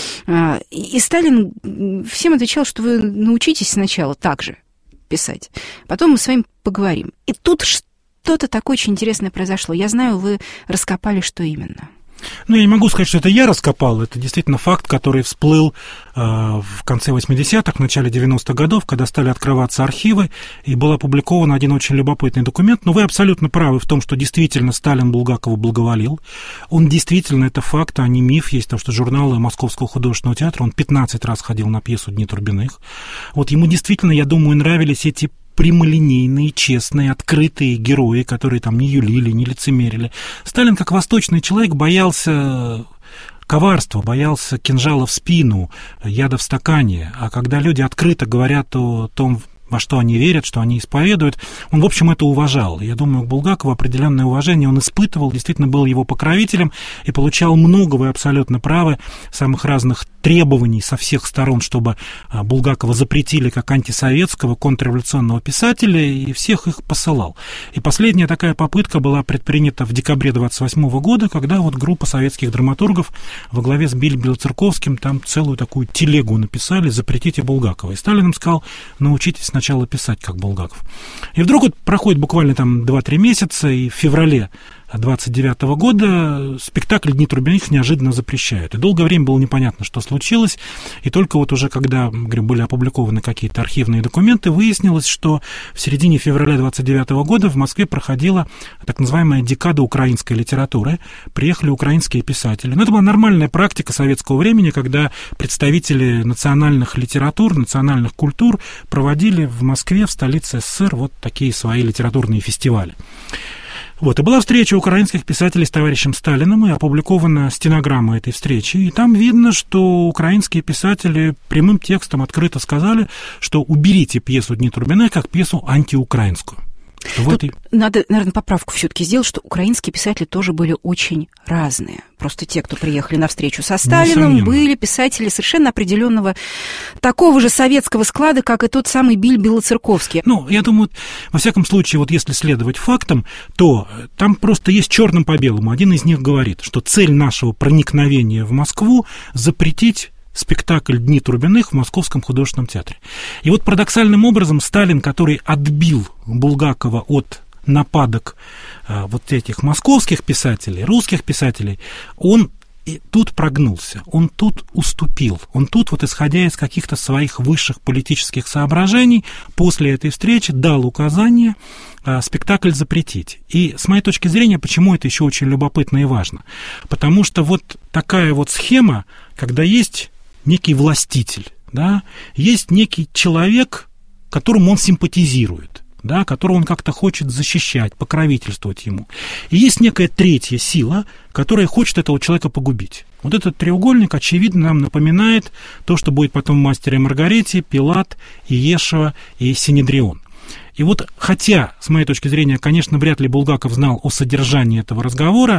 И Сталин всем отвечал, что вы научитесь сначала так же писать, потом мы с вами поговорим. И тут что-то такое очень интересное произошло. Я знаю, вы раскопали, что именно. Ну, я не могу сказать, что это я раскопал. Это действительно факт, который всплыл э, в конце восьмидесятых, в начале девяностых годов, когда стали открываться архивы, и был опубликован один очень любопытный документ. Но вы абсолютно правы в том, что действительно Сталин Булгакову благоволил. Он действительно, это факт, а не миф. Есть то, что журналы Московского художественного театра, он пятнадцать раз ходил на пьесу «Дни Турбиных». Вот ему действительно, я думаю, нравились эти прямолинейные, честные, открытые герои, которые там не юлили, не лицемерили. Сталин, как восточный человек, боялся коварства, боялся кинжала в спину, яда в стакане. А когда люди открыто говорят о том, во что они верят, что они исповедуют, он, в общем, это уважал. Я думаю, к Булгакову определенное уважение он испытывал, действительно был его покровителем и получал много, вы абсолютно правы, самых разных требований со всех сторон, чтобы Булгакова запретили как антисоветского, контрреволюционного писателя, и всех их посылал. И последняя такая попытка была предпринята в декабре двадцать восьмого года, когда вот группа советских драматургов во главе с Билли Белоцерковским там целую такую телегу написали: «Запретите Булгакова». И Сталин им сказал: научитесь сначала писать, как Булгаков. И вдруг вот проходит буквально там два-три месяца, и в феврале двадцать девятого года спектакль «Дни Турбиных» неожиданно запрещают. И долгое время было непонятно, что случилось. И только вот уже когда, говорю, были опубликованы какие-то архивные документы, выяснилось, что в середине февраля двадцать девятого года в Москве проходила так называемая декада украинской литературы. Приехали украинские писатели. Но это была нормальная практика советского времени, когда представители национальных литератур, национальных культур проводили в Москве, в столице эс эс эс эр, вот такие свои литературные фестивали. Вот, и была встреча украинских писателей с товарищем Сталиным, и опубликована стенограмма этой встречи, и там видно, что украинские писатели прямым текстом открыто сказали, что уберите пьесу «Дни Турбиных» как пьесу антиукраинскую. Вот и... Надо, наверное, поправку все-таки сделать, что украинские писатели тоже были очень разные. Просто те, кто приехали на встречу со Сталиным, Несомненно. Были писатели совершенно определенного такого же советского склада, как и тот самый Биль Белоцерковский. Ну, я думаю, во всяком случае, вот если следовать фактам, то там просто есть черным по белому. Один из них говорит, что цель нашего проникновения в Москву — запретить спектакль «Дни Турбиных» в Московском художественном театре. И вот парадоксальным образом Сталин, который отбил Булгакова от нападок а, вот этих московских писателей, русских писателей, он и тут прогнулся, он тут уступил, он тут, вот исходя из каких-то своих высших политических соображений, после этой встречи дал указание а, спектакль запретить. И с моей точки зрения, почему это еще очень любопытно и важно? Потому что вот такая вот схема, когда есть некий властитель, да, есть некий человек, которому он симпатизирует, да, которого он как-то хочет защищать, покровительствовать ему. И есть некая третья сила, которая хочет этого человека погубить. Вот этот треугольник, очевидно, нам напоминает то, что будет потом в «Мастере и Маргарите», Пилат, Иешуа и Синедрион. И вот, хотя, с моей точки зрения, конечно, вряд ли Булгаков знал о содержании этого разговора,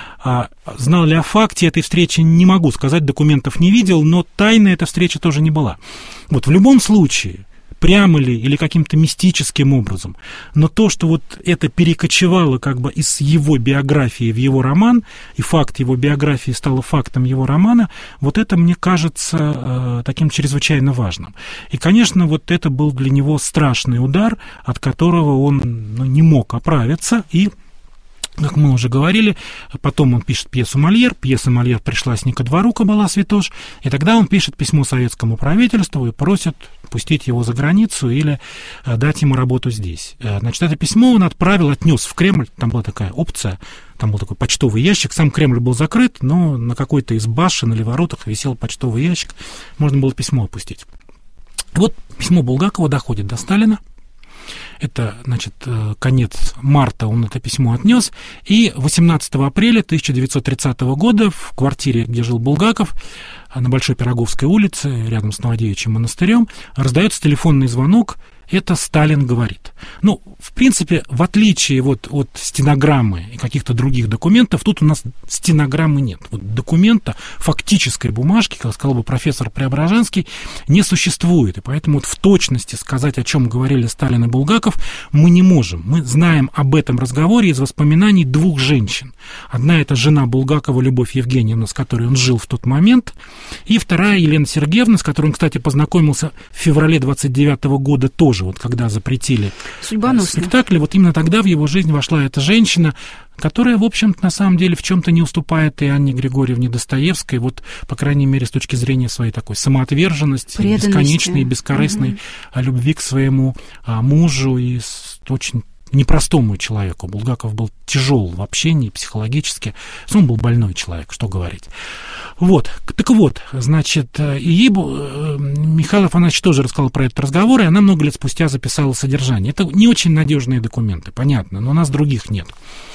а знал ли о факте этой встречи, не могу сказать, документов не видел, но тайной эта встреча тоже не была. Вот в любом случае, прямо ли или каким-то мистическим образом, но то, что вот это перекочевало как бы из его биографии в его роман, и факт его биографии стал фактом его романа, вот это, мне кажется, э, таким чрезвычайно важным. И, конечно, вот это был для него страшный удар, от которого он ну, не мог оправиться, и Как мы уже говорили, потом он пишет пьесу «Мольер», пьеса «Мольер» пришлась не ко двору «Кабала Святош», и тогда он пишет письмо советскому правительству и просит пустить его за границу или дать ему работу здесь. Значит, это письмо он отправил, отнес в Кремль, там была такая опция, там был такой почтовый ящик, сам Кремль был закрыт, но на какой-то из башен или воротах висел почтовый ящик, можно было письмо опустить. Вот письмо Булгакова доходит до Сталина. Это, значит, конец марта он это письмо отнес, и восемнадцатого апреля тысяча девятьсот тридцатого года в квартире, где жил Булгаков, на Большой Пироговской улице, рядом с Новодевичьим монастырем, раздается телефонный звонок. Это Сталин говорит. Ну, в принципе, в отличие вот от стенограммы и каких-то других документов, тут у нас стенограммы нет. Вот документа, фактической бумажки, как сказал бы профессор Преображенский, не существует. И поэтому вот в точности сказать, о чем говорили Сталин и Булгаков, мы не можем. Мы знаем об этом разговоре из воспоминаний двух женщин. Одна — это жена Булгакова, Любовь Евгеньевна, с которой он жил в тот момент, и вторая — Елена Сергеевна, с которой он, кстати, познакомился в феврале двадцать девятого года тоже, вот когда запретили спектакли, вот именно тогда в его жизнь вошла эта женщина, которая, в общем-то, на самом деле в чем-то не уступает и Анне Григорьевне Достоевской, вот, по крайней мере, с точки зрения своей такой самоотверженности, бесконечной и бескорыстной угу. любви к своему а, мужу и с очень непростому человеку. Булгаков был тяжел в общении психологически, он был больной человек, что говорить. Вот, так вот, значит, и ей Михаил Афанасьевич тоже рассказал про этот разговор, и она много лет спустя записала содержание. Это не очень надежные документы, понятно, но у нас других нет.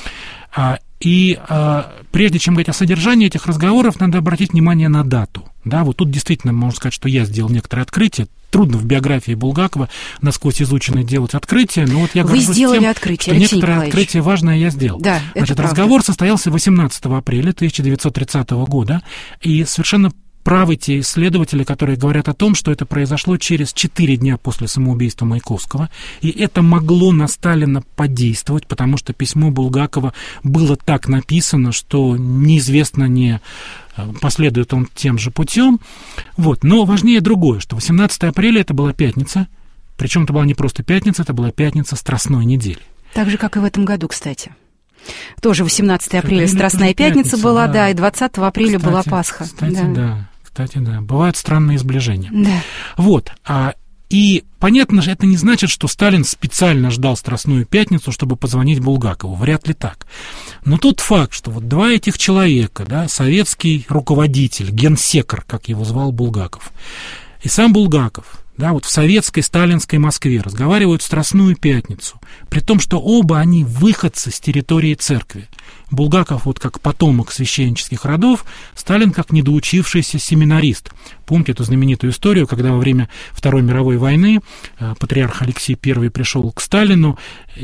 И а, прежде чем говорить о содержании этих разговоров, надо обратить внимание на дату. Да, вот тут действительно можно сказать, что я сделал некоторое открытие. Трудно в биографии Булгакова насквозь изученной делать открытие, но вот я Вы сделали тем, открытие, что Алексей некоторое Николаевич. Открытие важное я сделал. Да, Значит, разговор состоялся восемнадцатого апреля тысяча девятьсот тридцатого года, и совершенно правы те исследователи, которые говорят о том, что это произошло через четыре дня после самоубийства Маяковского, и это могло на Сталина подействовать, потому что письмо Булгакова было так написано, что неизвестно, не последует он тем же путем. Вот. Но важнее другое, что восемнадцатого апреля это была пятница, причем это была не просто пятница, это была пятница Страстной недели. Так же, как и в этом году, кстати. Тоже восемнадцатого апреля Страстная пятница, пятница была, да, да, и двадцатого апреля кстати, была Пасха. Кстати, да. да. Кстати, да, бывают странные сближения. Да. Вот, а, и понятно же, это не значит, что Сталин специально ждал Страстную пятницу, чтобы позвонить Булгакову, вряд ли так. Но тот факт, что вот два этих человека, да, советский руководитель, генсекер, как его звал Булгаков, и сам Булгаков, да, вот в советской сталинской Москве разговаривают в Страстную пятницу, при том, что оба они выходцы с территории церкви. Булгаков вот как потомок священнических родов, Сталин как недоучившийся семинарист. Помните эту знаменитую историю, когда во время Второй мировой войны патриарх Алексей Первый пришел к Сталину,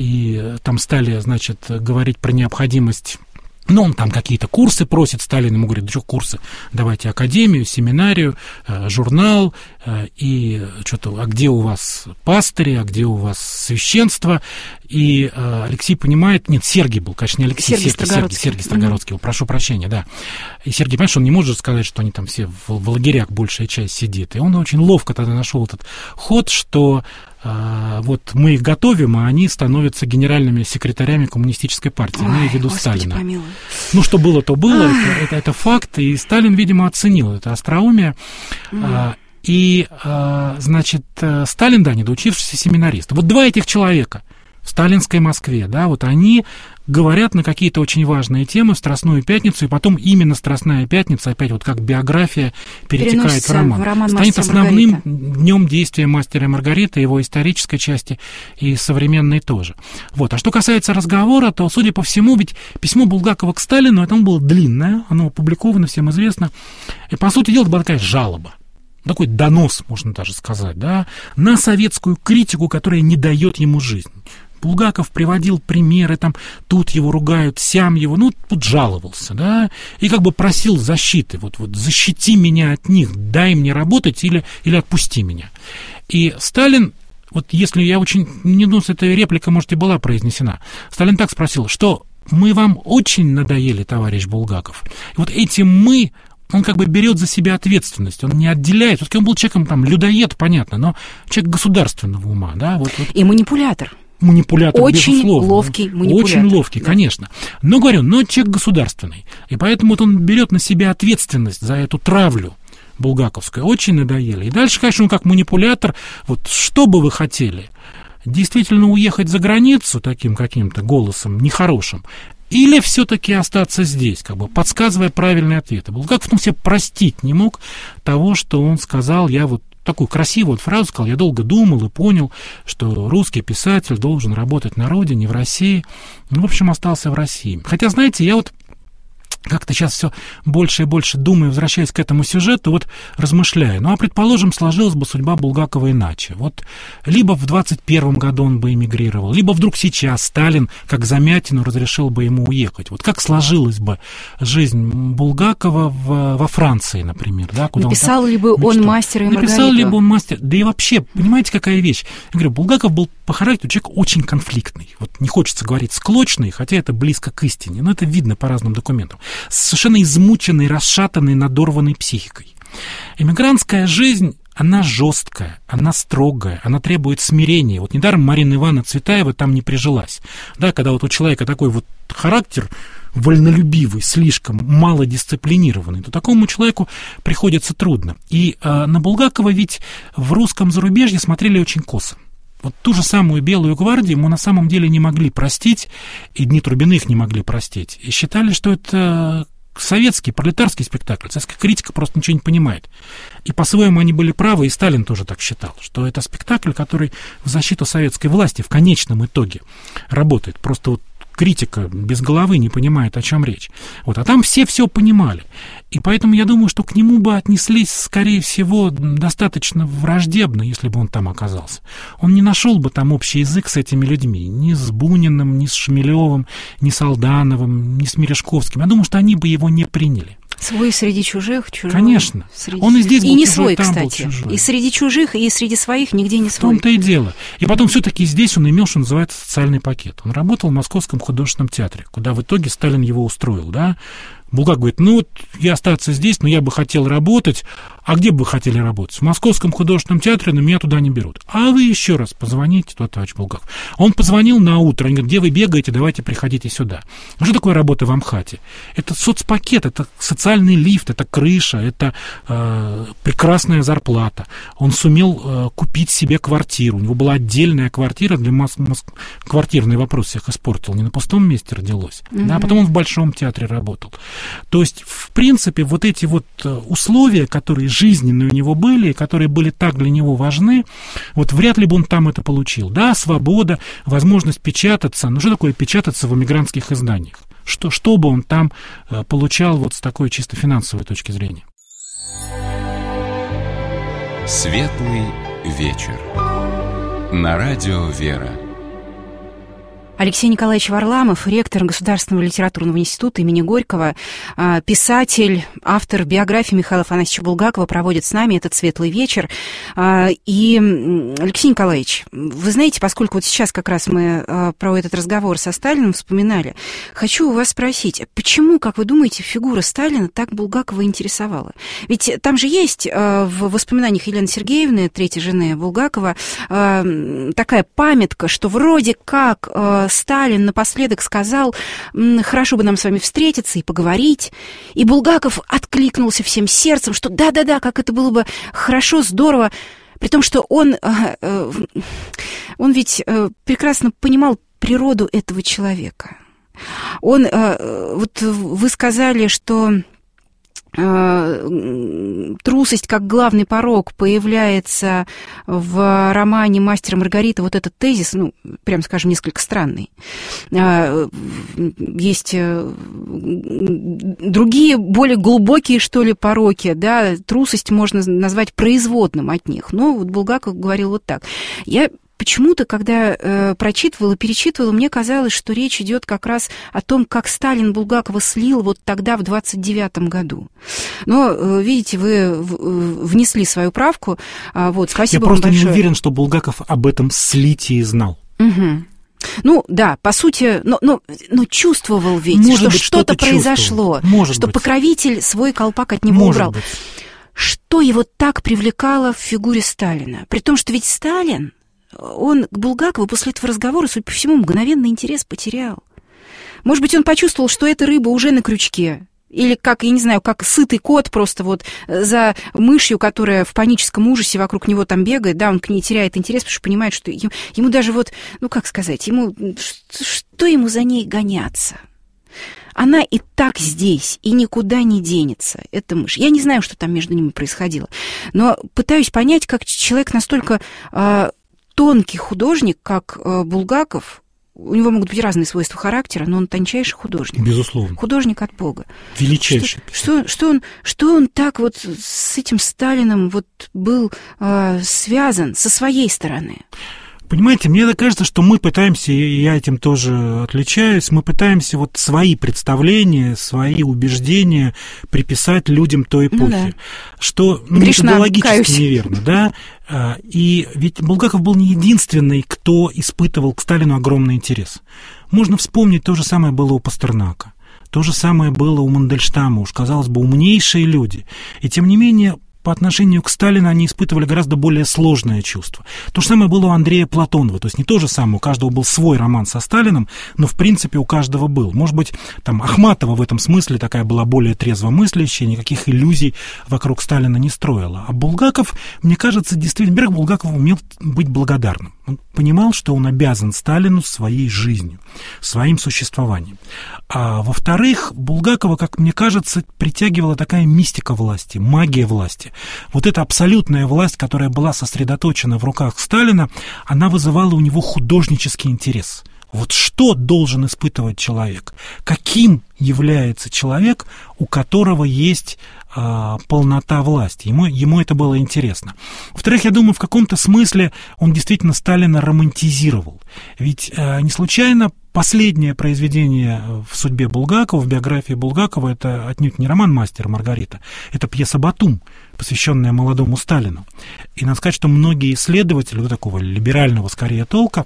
и там стали, значит, говорить про необходимость. Ну, он там какие-то курсы просит, Сталин ему говорит, да что курсы, давайте академию, семинарию, э, журнал, э, и что-то, а где у вас пастыри, а где у вас священство, и э, Алексей понимает, нет, Сергий был, конечно, не Алексей, Сергий Сергий, Строгородский, Сергий, Сергий Строгородский, mm-hmm. прошу прощения, да, и Сергий понимает, что он не может сказать, что они там все в, в лагерях большая часть сидит, и он очень ловко тогда нашел этот ход, что вот мы их готовим, а они становятся генеральными секретарями коммунистической партии, имея в виду Сталина. Помилуй. Ну, что было, то было, это, это, это факт, и Сталин, видимо, оценил это остроумие. Mm. А, и, а, значит, Сталин, да, недоучившийся семинарист. Вот два этих человека в сталинской Москве, да, вот они говорят на какие-то очень важные темы в Страстную пятницу, и потом именно Страстная пятница, опять вот как биография, перетекает в роман. в роман станет основным днем действия «Мастера и Маргариты», его исторической части и современной тоже. Вот. А что касается разговора, то, судя по всему, ведь письмо Булгакова к Сталину, это было длинное, оно опубликовано, всем известно, и, по сути дела, это была такая жалоба. Такой донос, можно даже сказать, да, на советскую критику, которая не дает ему жизнь. Булгаков приводил примеры, там, тут его ругают, сям его, ну, тут жаловался, да, и как бы просил защиты, вот, вот, защити меня от них, дай мне работать или, или отпусти меня. И Сталин, вот если я очень, не думаю, что эта реплика, может, и была произнесена, Сталин так спросил, что мы вам очень надоели, товарищ Булгаков, и вот этим «мы», он как бы берет за себя ответственность, он не отделяет. Все-таки он был человеком, там, людоед, понятно, но человек государственного ума, да. Вот, вот. И манипулятор. манипулятор, очень безусловно. ловкий манипулятор. Очень ловкий, да. Конечно. Но, говорю, но человек государственный. И поэтому вот он берет на себя ответственность за эту травлю булгаковскую. Очень надоели. И дальше, конечно, он как манипулятор, вот что бы вы хотели? Действительно уехать за границу таким каким-то голосом нехорошим, или все-таки остаться здесь, как бы подсказывая правильные ответы. Булгаков ну, себе простить не мог того, что он сказал, я вот такую красивую фразу сказал, я долго думал и понял, что русский писатель должен работать на родине, в России. Ну, в общем, остался в России. Хотя, знаете, я вот как-то сейчас все больше и больше думаю, возвращаясь к этому сюжету, вот размышляю. Ну, а, предположим, сложилась бы судьба Булгакова иначе. Вот либо в двадцать первом году он бы эмигрировал, либо вдруг сейчас Сталин, как замятину, разрешил бы ему уехать. Вот как сложилась бы жизнь Булгакова в, во Франции, например, да? Куда Написал он ли бы мечтал. он «Мастера и Маргариту»? Написал ли бы он «Мастер»? Да и вообще, понимаете, какая вещь? Я говорю, Булгаков был по характеру человек очень конфликтный. Вот не хочется говорить склочный, хотя это близко к истине, но это видно по разным документам. С совершенно измученной, расшатанной, надорванной психикой. Эмигрантская жизнь, она жесткая, она строгая, она требует смирения. Вот недаром Марина Ивановна Цветаева там не прижилась. Да, когда вот у человека такой вот характер вольнолюбивый, слишком малодисциплинированный, то такому человеку приходится трудно. И э, на Булгакова ведь в русском зарубежье смотрели очень косо. Вот ту же самую «Белую гвардию» мы на самом деле не могли простить, и Дни Трубиных не могли простить. И считали, что это советский, пролетарский спектакль. Советская критика просто ничего не понимает. И по-своему они были правы, и Сталин тоже так считал, что это спектакль, который в защиту советской власти в конечном итоге работает. Просто вот критика без головы не понимает, о чем речь. Вот, а там все все понимали. И поэтому я думаю, что к нему бы отнеслись, скорее всего, достаточно враждебно, если бы он там оказался. Он не нашел бы там общий язык с этими людьми. Ни с Буниным, ни с Шмелевым, ни с Алдановым, ни с Мережковским. Я думаю, что они бы его не приняли. Свой среди чужих, чужой. Конечно. Среди... Он и здесь был и не чужой, свой, там кстати. был чужой. И среди чужих, и среди своих нигде не В свой. В том-то и дело. И потом все-таки здесь он имел, что называется, социальный пакет. Он работал в Московском художественном театре, куда в итоге Сталин его устроил, да. Булгаков говорит, ну вот я остаться здесь, но я бы хотел работать. А где бы вы хотели работать? В Московском художественном театре, но меня туда не берут. А вы еще раз позвоните, тот товарищ Булгаков. Он позвонил на утро, они говорят, где вы бегаете, давайте приходите сюда. Что такое работа в Амхате? Это соцпакет, это социальный лифт, это крыша, это э, прекрасная зарплата. Он сумел э, купить себе квартиру. У него была отдельная квартира для Мос... Мос... Квартирный вопрос всех испортил, не на пустом месте родилось. Mm-hmm. Да, а потом он в Большом театре работал. То есть, в принципе, вот эти вот условия, которые жизненные у него были, которые были так для него важны, вот вряд ли бы он там это получил. Да, свобода, возможность печататься, но что такое печататься в эмигрантских изданиях? Что, что бы он там получал вот с такой чисто финансовой точки зрения? Светлый вечер. На радио «Вера». Алексей Николаевич Варламов, ректор Государственного литературного института имени Горького, писатель, автор биографии Михаила Афанасьевича Булгакова, проводит с нами этот светлый вечер. И, Алексей Николаевич, вы знаете, поскольку вот сейчас как раз мы про этот разговор со Сталиным вспоминали, хочу у вас спросить, почему, как вы думаете, фигура Сталина так Булгакова интересовала? Ведь там же есть в воспоминаниях Елены Сергеевны, третьей жены Булгакова, такая памятка, что вроде как Сталин напоследок сказал, хорошо бы нам с вами встретиться и поговорить. И Булгаков откликнулся всем сердцем, что да-да-да, как это было бы хорошо, здорово. При том, что он, он ведь прекрасно понимал природу этого человека. Он, вот вы сказали, что трусость как главный порок появляется в романе «Мастер и Маргарита». Вот этот тезис, ну, прям скажем, несколько странный. Есть другие, более глубокие, что ли, пороки, да, трусость можно назвать производным от них. Но вот Булгаков говорил вот так. Я почему-то, когда э, прочитывала, перечитывала, мне казалось, что речь идет как раз о том, как Сталин Булгакова слил вот тогда, в двадцать девятом году. Но, э, видите, вы в, внесли свою правку. А, вот, спасибо вам большое. Я просто не уверен, что Булгаков об этом слитии знал. Угу. Ну, да, по сути, но, но, но чувствовал ведь, Может что быть, что-то, что-то произошло, Может что быть. покровитель свой колпак от него Может убрал. быть. Что его так привлекало в фигуре Сталина? При том, что ведь Сталин он к Булгакову после этого разговора, судя по всему, мгновенно интерес потерял. Может быть, он почувствовал, что эта рыба уже на крючке. Или как, я не знаю, как сытый кот просто вот за мышью, которая в паническом ужасе вокруг него там бегает, да, он к ней теряет интерес, потому что понимает, что ему, ему даже вот, ну как сказать, ему, что, что ему за ней гоняться? Она и так здесь, и никуда не денется, эта мышь. Я не знаю, что там между ними происходило, но пытаюсь понять, как человек настолько э, тонкий художник, как э, Булгаков. У него могут быть разные свойства характера, но он тончайший художник. Безусловно. Художник от Бога. Величайший. Что, что, что, он, что он так вот с этим Сталиным вот был э, связан со своей стороны? Понимаете, мне кажется, что мы пытаемся, и я этим тоже отличаюсь, мы пытаемся вот свои представления, свои убеждения приписать людям той эпохи. Ну, да. Что ну, методологически каюсь. Неверно, да? И ведь Булгаков был не единственный, кто испытывал к Сталину огромный интерес. Можно вспомнить, то же самое было у Пастернака, то же самое было у Мандельштама, уж, казалось бы, умнейшие люди. И тем не менее, по отношению к Сталину они испытывали гораздо более сложное чувство. То же самое было у Андрея Платонова. То есть не то же самое, у каждого был свой роман со Сталиным, но в принципе у каждого был. Может быть, там Ахматова в этом смысле такая была более трезвомыслящая, никаких иллюзий вокруг Сталина не строила. А Булгаков, мне кажется, действительно, во-первых, Булгаков умел быть благодарным. Он понимал, что он обязан Сталину своей жизнью, своим существованием. А во-вторых, Булгакова, как мне кажется, притягивала такая мистика власти, магия власти. Вот эта абсолютная власть, которая была сосредоточена в руках Сталина, она вызывала у него художнический интерес. Вот что должен испытывать человек? Каким является человек, у которого есть э, полнота власти? Ему, ему это было интересно. Во-вторых, я думаю, в каком-то смысле он действительно Сталина романтизировал. Ведь э, не случайно последнее произведение в судьбе Булгакова, в биографии Булгакова, это отнюдь не роман «Мастер и Маргарита», это пьеса «Батум», посвященная молодому Сталину. И надо сказать, что многие исследователи вот такого либерального, скорее, толка,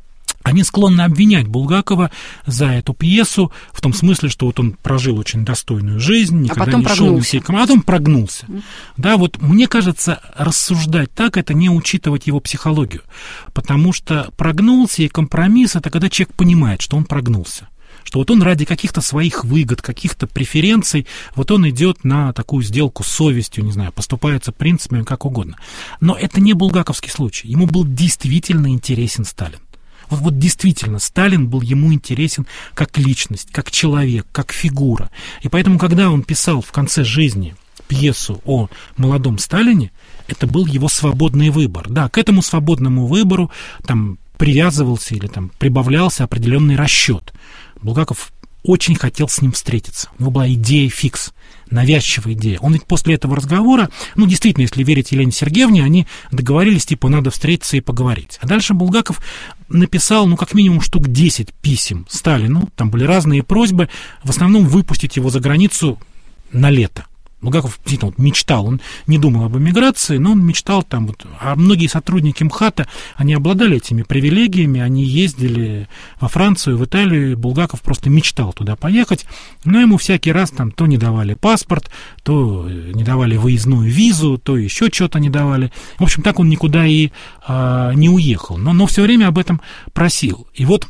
они склонны обвинять Булгакова за эту пьесу в том смысле, что вот он прожил очень достойную жизнь, никогда а потом не шел ни всей команды, а потом прогнулся. Mm. Да, вот мне кажется, рассуждать так, это не учитывать его психологию, потому что прогнулся и компромисс — это когда человек понимает, что он прогнулся, что вот он ради каких-то своих выгод, каких-то преференций, вот он идет на такую сделку с совестью, не знаю, поступается принципами, как угодно. Но это не булгаковский случай. Ему был действительно интересен Сталин. Вот, вот действительно, Сталин был ему интересен как личность, как человек, как фигура. И поэтому, когда он писал в конце жизни пьесу о молодом Сталине, это был его свободный выбор. Да, к этому свободному выбору там привязывался или там прибавлялся определенный расчет. Булгаков очень хотел с ним встретиться. У него была идея фикс, навязчивая идея. Он ведь после этого разговора, ну, действительно, если верить Елене Сергеевне, они договорились, типа, надо встретиться и поговорить. А дальше Булгаков написал, ну, как минимум штук десять писем Сталину. Там были разные просьбы, в основном выпустить его за границу на лето. Булгаков действительно вот мечтал, он не думал об эмиграции, но он мечтал там, вот, а многие сотрудники МХАТа, они обладали этими привилегиями, они ездили во Францию, в Италию, Булгаков просто мечтал туда поехать, но ему всякий раз там то не давали паспорт, то не давали выездную визу, то еще что-то не давали. В общем, так он никуда и а, не уехал, но, но все время об этом просил. И вот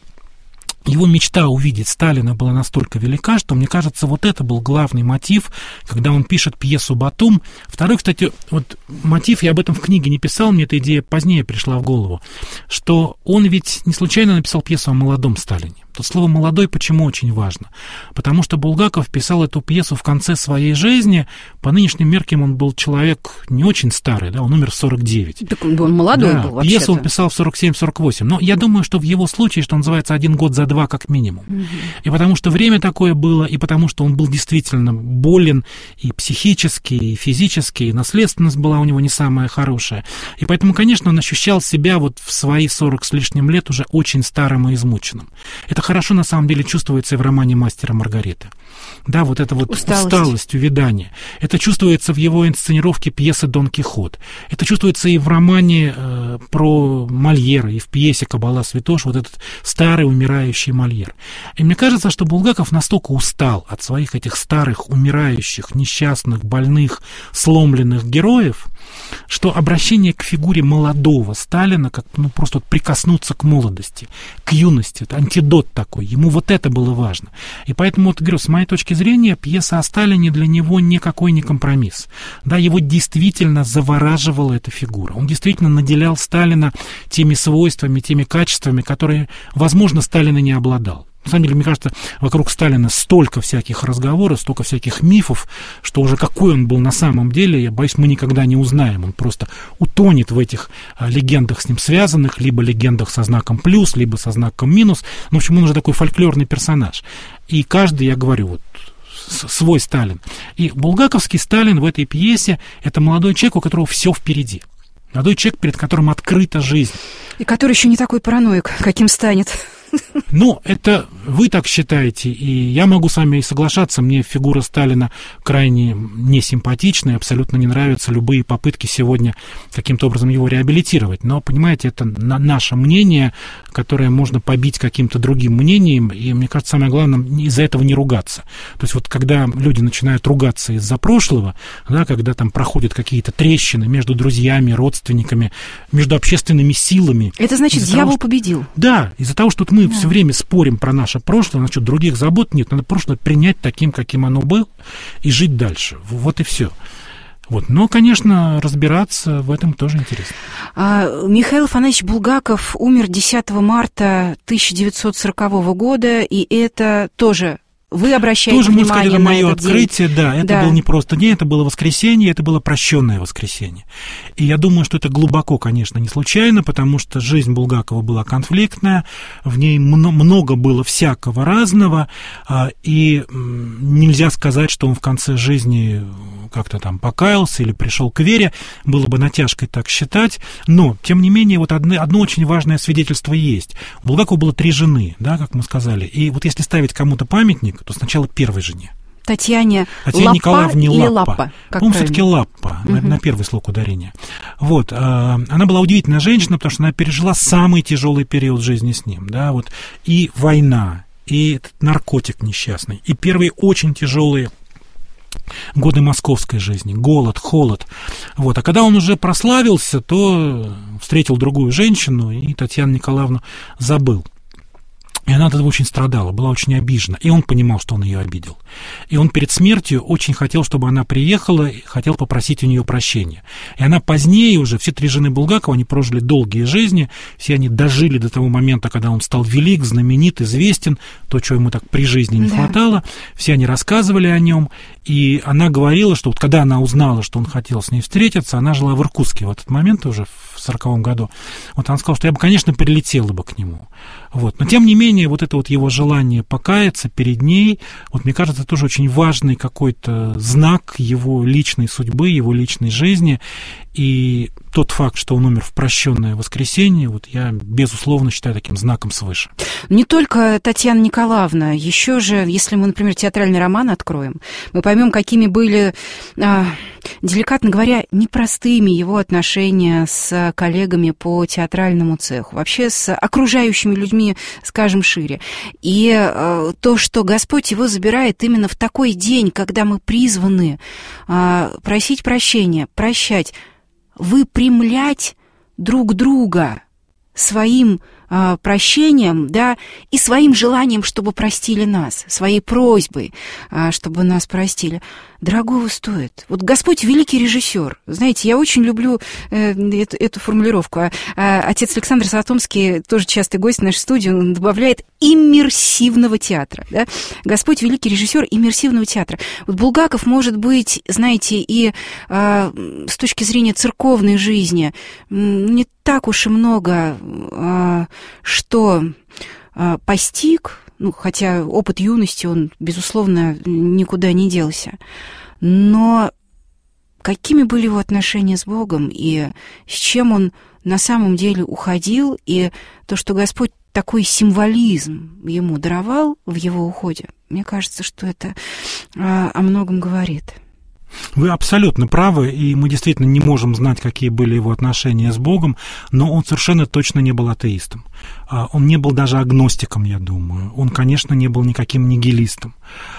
его мечта увидеть Сталина была настолько велика, что, мне кажется, вот это был главный мотив, когда он пишет пьесу «Батум». Второй, кстати, вот мотив, я об этом в книге не писал, мне эта идея позднее пришла в голову, что он ведь не случайно написал пьесу о молодом Сталине. Тут слово «молодой» почему очень важно? Потому что Булгаков писал эту пьесу в конце своей жизни. По нынешним меркам он был человек не очень старый, да, он умер в сорок девять. Так он молодой да, был вообще-то. Пьесу он писал в сорок семь сорок восемь. Но я думаю, что в его случае, что называется, один год за два как минимум. Угу. И потому что время такое было, и потому что он был действительно болен и психически, и физически, и наследственность была у него не самая хорошая. И поэтому, конечно, он ощущал себя вот в свои сорок с лишним лет уже очень старым и измученным. Это хорошо, на самом деле, чувствуется и в романе «Мастер и Маргарита». Да, вот эта вот усталость. усталость, увядание. Это чувствуется в его инсценировке пьесы «Дон Кихот». Это чувствуется и в романе э, про Мольера, и в пьесе «Кабала Святош», вот этот старый умирающий Мольер. И мне кажется, что Булгаков настолько устал от своих этих старых, умирающих, несчастных, больных, сломленных героев, что обращение к фигуре молодого Сталина, как ну, просто вот прикоснуться к молодости, к юности, это антидот такой, ему вот это было важно. И поэтому, вот, говорю, с моей точки зрения, пьеса о Сталине для него никакой не компромисс. Да, его действительно завораживала эта фигура. Он действительно наделял Сталина теми свойствами, теми качествами, которые, возможно, Сталин и не обладал. На самом деле, мне кажется, вокруг Сталина столько всяких разговоров, столько всяких мифов, что уже какой он был на самом деле, я боюсь, мы никогда не узнаем. Он просто утонет в этих а, легендах с ним связанных, либо легендах со знаком плюс, либо со знаком минус. Ну, в общем, он уже такой фольклорный персонаж. И каждый, я говорю, вот свой Сталин. И булгаковский Сталин в этой пьесе — это молодой человек, у которого все впереди. Молодой человек, перед которым открыта жизнь. И который еще не такой параноик, каким станет. Ну, это вы так считаете, и я могу с вами и соглашаться. Мне фигура Сталина крайне несимпатична, и абсолютно не нравятся любые попытки сегодня каким-то образом его реабилитировать. Но, понимаете, это на- наше мнение, которое можно побить каким-то другим мнением, и, мне кажется, самое главное, из-за этого не ругаться. То есть вот когда люди начинают ругаться из-за прошлого, да, когда там проходят какие-то трещины между друзьями, родственниками, между общественными силами. Это значит, дьявол того, что... победил. Да, из-за того, что мы Мы все время спорим про наше прошлое, значит, других забот нет. Надо прошлое принять таким, каким оно было, и жить дальше. Вот и все. Вот. Но, конечно, разбираться в этом тоже интересно. А, Михаил Афанасьевич Булгаков умер десятого марта тысяча девятьсот сорокового года, и это тоже... Вы обращаете Тоже, внимание сказать, это на мое этот открытие, день. да, это да. был не просто день, это было воскресенье, это было прощенное воскресенье. И я думаю, что это глубоко, конечно, не случайно, потому что жизнь Булгакова была конфликтная, в ней много было всякого разного, и нельзя сказать, что он в конце жизни как-то там покаялся или пришел к вере, было бы натяжкой так считать, но, тем не менее, вот одно, одно очень важное свидетельство есть. У Булгакова было три жены, да, как мы сказали, и вот если ставить кому-то памятник, то сначала первой жене. Татьяне, Татьяне Лаппа Николаевне или Лаппа. Лаппа? По-моему, все-таки Лаппа, угу. на, на первый слог ударения. Вот. Она была удивительная женщина, потому что она пережила самый тяжелый период жизни с ним. Да, вот. И война, и этот наркотик несчастный, и первые очень тяжелые годы московской жизни, голод, холод. Вот. А когда он уже прославился, то встретил другую женщину, и Татьяну Николаевну забыл. И она от этого очень страдала, была очень обижена. И он понимал, что он ее обидел. И он перед смертью очень хотел, чтобы она приехала, и хотел попросить у нее прощения. И она позднее уже, все три жены Булгакова, они прожили долгие жизни, все они дожили до того момента, когда он стал велик, знаменит, известен, то, чего ему так при жизни не да. хватало. Все они рассказывали о нем. И она говорила, что вот когда она узнала, что он хотел с ней встретиться, она жила в Иркутске в этот момент уже, в сороковом году. Вот она сказала, что я бы, конечно, прилетела бы к нему. Вот. Но, тем не менее, вот это вот его желание покаяться перед ней, вот, мне кажется, это тоже очень важный какой-то знак его личной судьбы, его личной жизни. И тот факт, что он умер в прощенное воскресенье, вот я, безусловно, считаю таким знаком свыше. Не только Татьяна Николаевна, еще же, если мы, например, театральный роман откроем, мы поймем, какими были, а, деликатно говоря, непростыми его отношения с коллегами по театральному цеху, вообще с окружающими людьми, скажем, шире. И а, то, что Господь его забирает именно в такой день, когда мы призваны а, просить прощения, прощать, выпрямлять друг друга своим а, прощением, да, и своим желанием, чтобы простили нас, своей просьбой, а, чтобы нас простили, дорогого стоит. Вот Господь великий режиссер. Знаете, я очень люблю э, эту, эту формулировку. А, а, отец Александр Сатомский, тоже частый гость в нашей студии, он добавляет иммерсивного театра. Да? Господь великий режиссер иммерсивного театра. Вот Булгаков может быть, знаете, и а, с точки зрения церковной жизни не так уж и много, а, что а, постиг, ну, хотя опыт юности, он, безусловно, никуда не делся. Но какими были его отношения с Богом, и с чем он на самом деле уходил, и то, что Господь такой символизм ему даровал в его уходе, мне кажется, что это а, о многом говорит. Вы абсолютно правы, и мы действительно не можем знать, какие были его отношения с Богом, но он совершенно точно не был атеистом. Он не был даже агностиком, я думаю. Он, конечно, не был никаким нигилистом.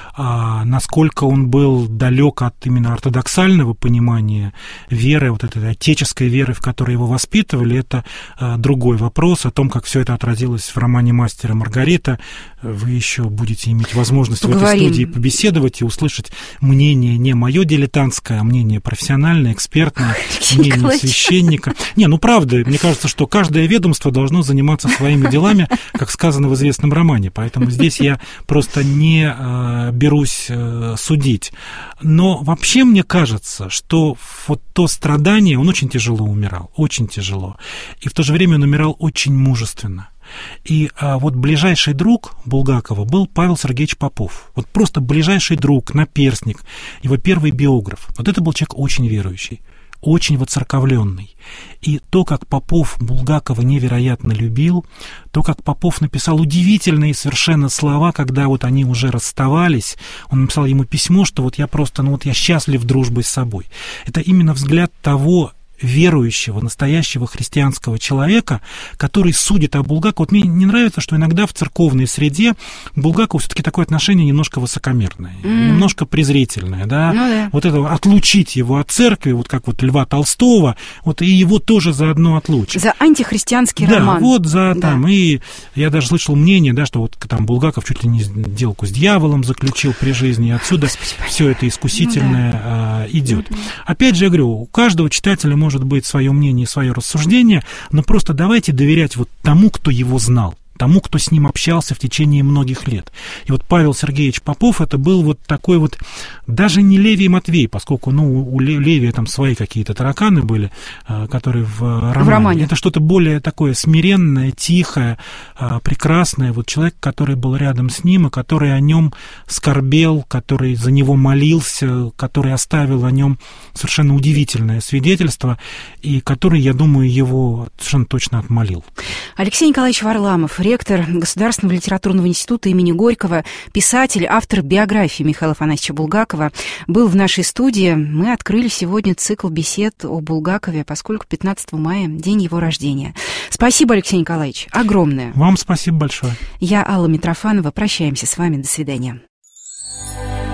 А насколько он был далек от именно ортодоксального понимания веры, вот этой отеческой веры, в которой его воспитывали, это а, другой вопрос. О том, как все это отразилось в романе «Мастер и Маргарита», вы еще будете иметь возможность Поговорим. в этой студии побеседовать и услышать мнение не мое дилетантское, а мнение профессиональное, экспертное, мнение Николаевич. священника. Не, ну правда, мне кажется, что каждое ведомство должно заниматься своими делами, как сказано в известном романе. Поэтому здесь я просто не а, берусь а, судить. Но вообще мне кажется, что вот то страдание, он очень тяжело умирал, очень тяжело. И в то же время он умирал очень мужественно. И а, вот ближайший друг Булгакова был Павел Сергеевич Попов. Вот просто ближайший друг, наперсник, его первый биограф. Вот это был человек очень верующий, очень воцерковленный. И то, как Попов Булгакова невероятно любил, то, как Попов написал удивительные совершенно слова, когда вот они уже расставались, он написал ему письмо, что вот я просто, ну вот я счастлив дружбой с собой. Это именно взгляд того верующего, настоящего христианского человека, который судит о Булгакове. Вот мне не нравится, что иногда в церковной среде к Булгакову все-таки такое отношение немножко высокомерное, mm. немножко презрительное, да? Ну, да. Вот это отлучить его от церкви, вот как вот Льва Толстого, вот и его тоже заодно отлучить. За антихристианский да, роман. Да, вот за да. там, и я даже слышал мнение, да, что вот там Булгаков чуть ли не сделку с дьяволом заключил при жизни, и отсюда все это искусительное ну, да. а, идет. Mm-hmm. Опять же, я говорю, у каждого читателя может быть свое мнение, свое рассуждение, но просто давайте доверять вот тому, кто его знал, тому, кто с ним общался в течение многих лет. И вот Павел Сергеевич Попов, это был вот такой вот, даже не Левий Матвей, поскольку, ну, у Левия там свои какие-то тараканы были, которые в романе. В романе. Это что-то более такое смиренное, тихое, прекрасное. Вот человек, который был рядом с ним, и который о нем скорбел, который за него молился, который оставил о нем совершенно удивительное свидетельство, и который, я думаю, его совершенно точно отмолил. Алексей Николаевич Варламов, ректор Государственного литературного института имени Горького, писатель, автор биографии Михаила Афанасьевича Булгакова, был в нашей студии. Мы открыли сегодня цикл бесед о Булгакове, поскольку пятнадцатого мая день его рождения. Спасибо, Алексей Николаевич, огромное. Вам спасибо большое. Я, Алла Митрофанова, прощаемся с вами. До свидания.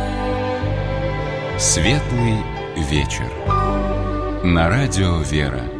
Светлый вечер. На радио «Вера».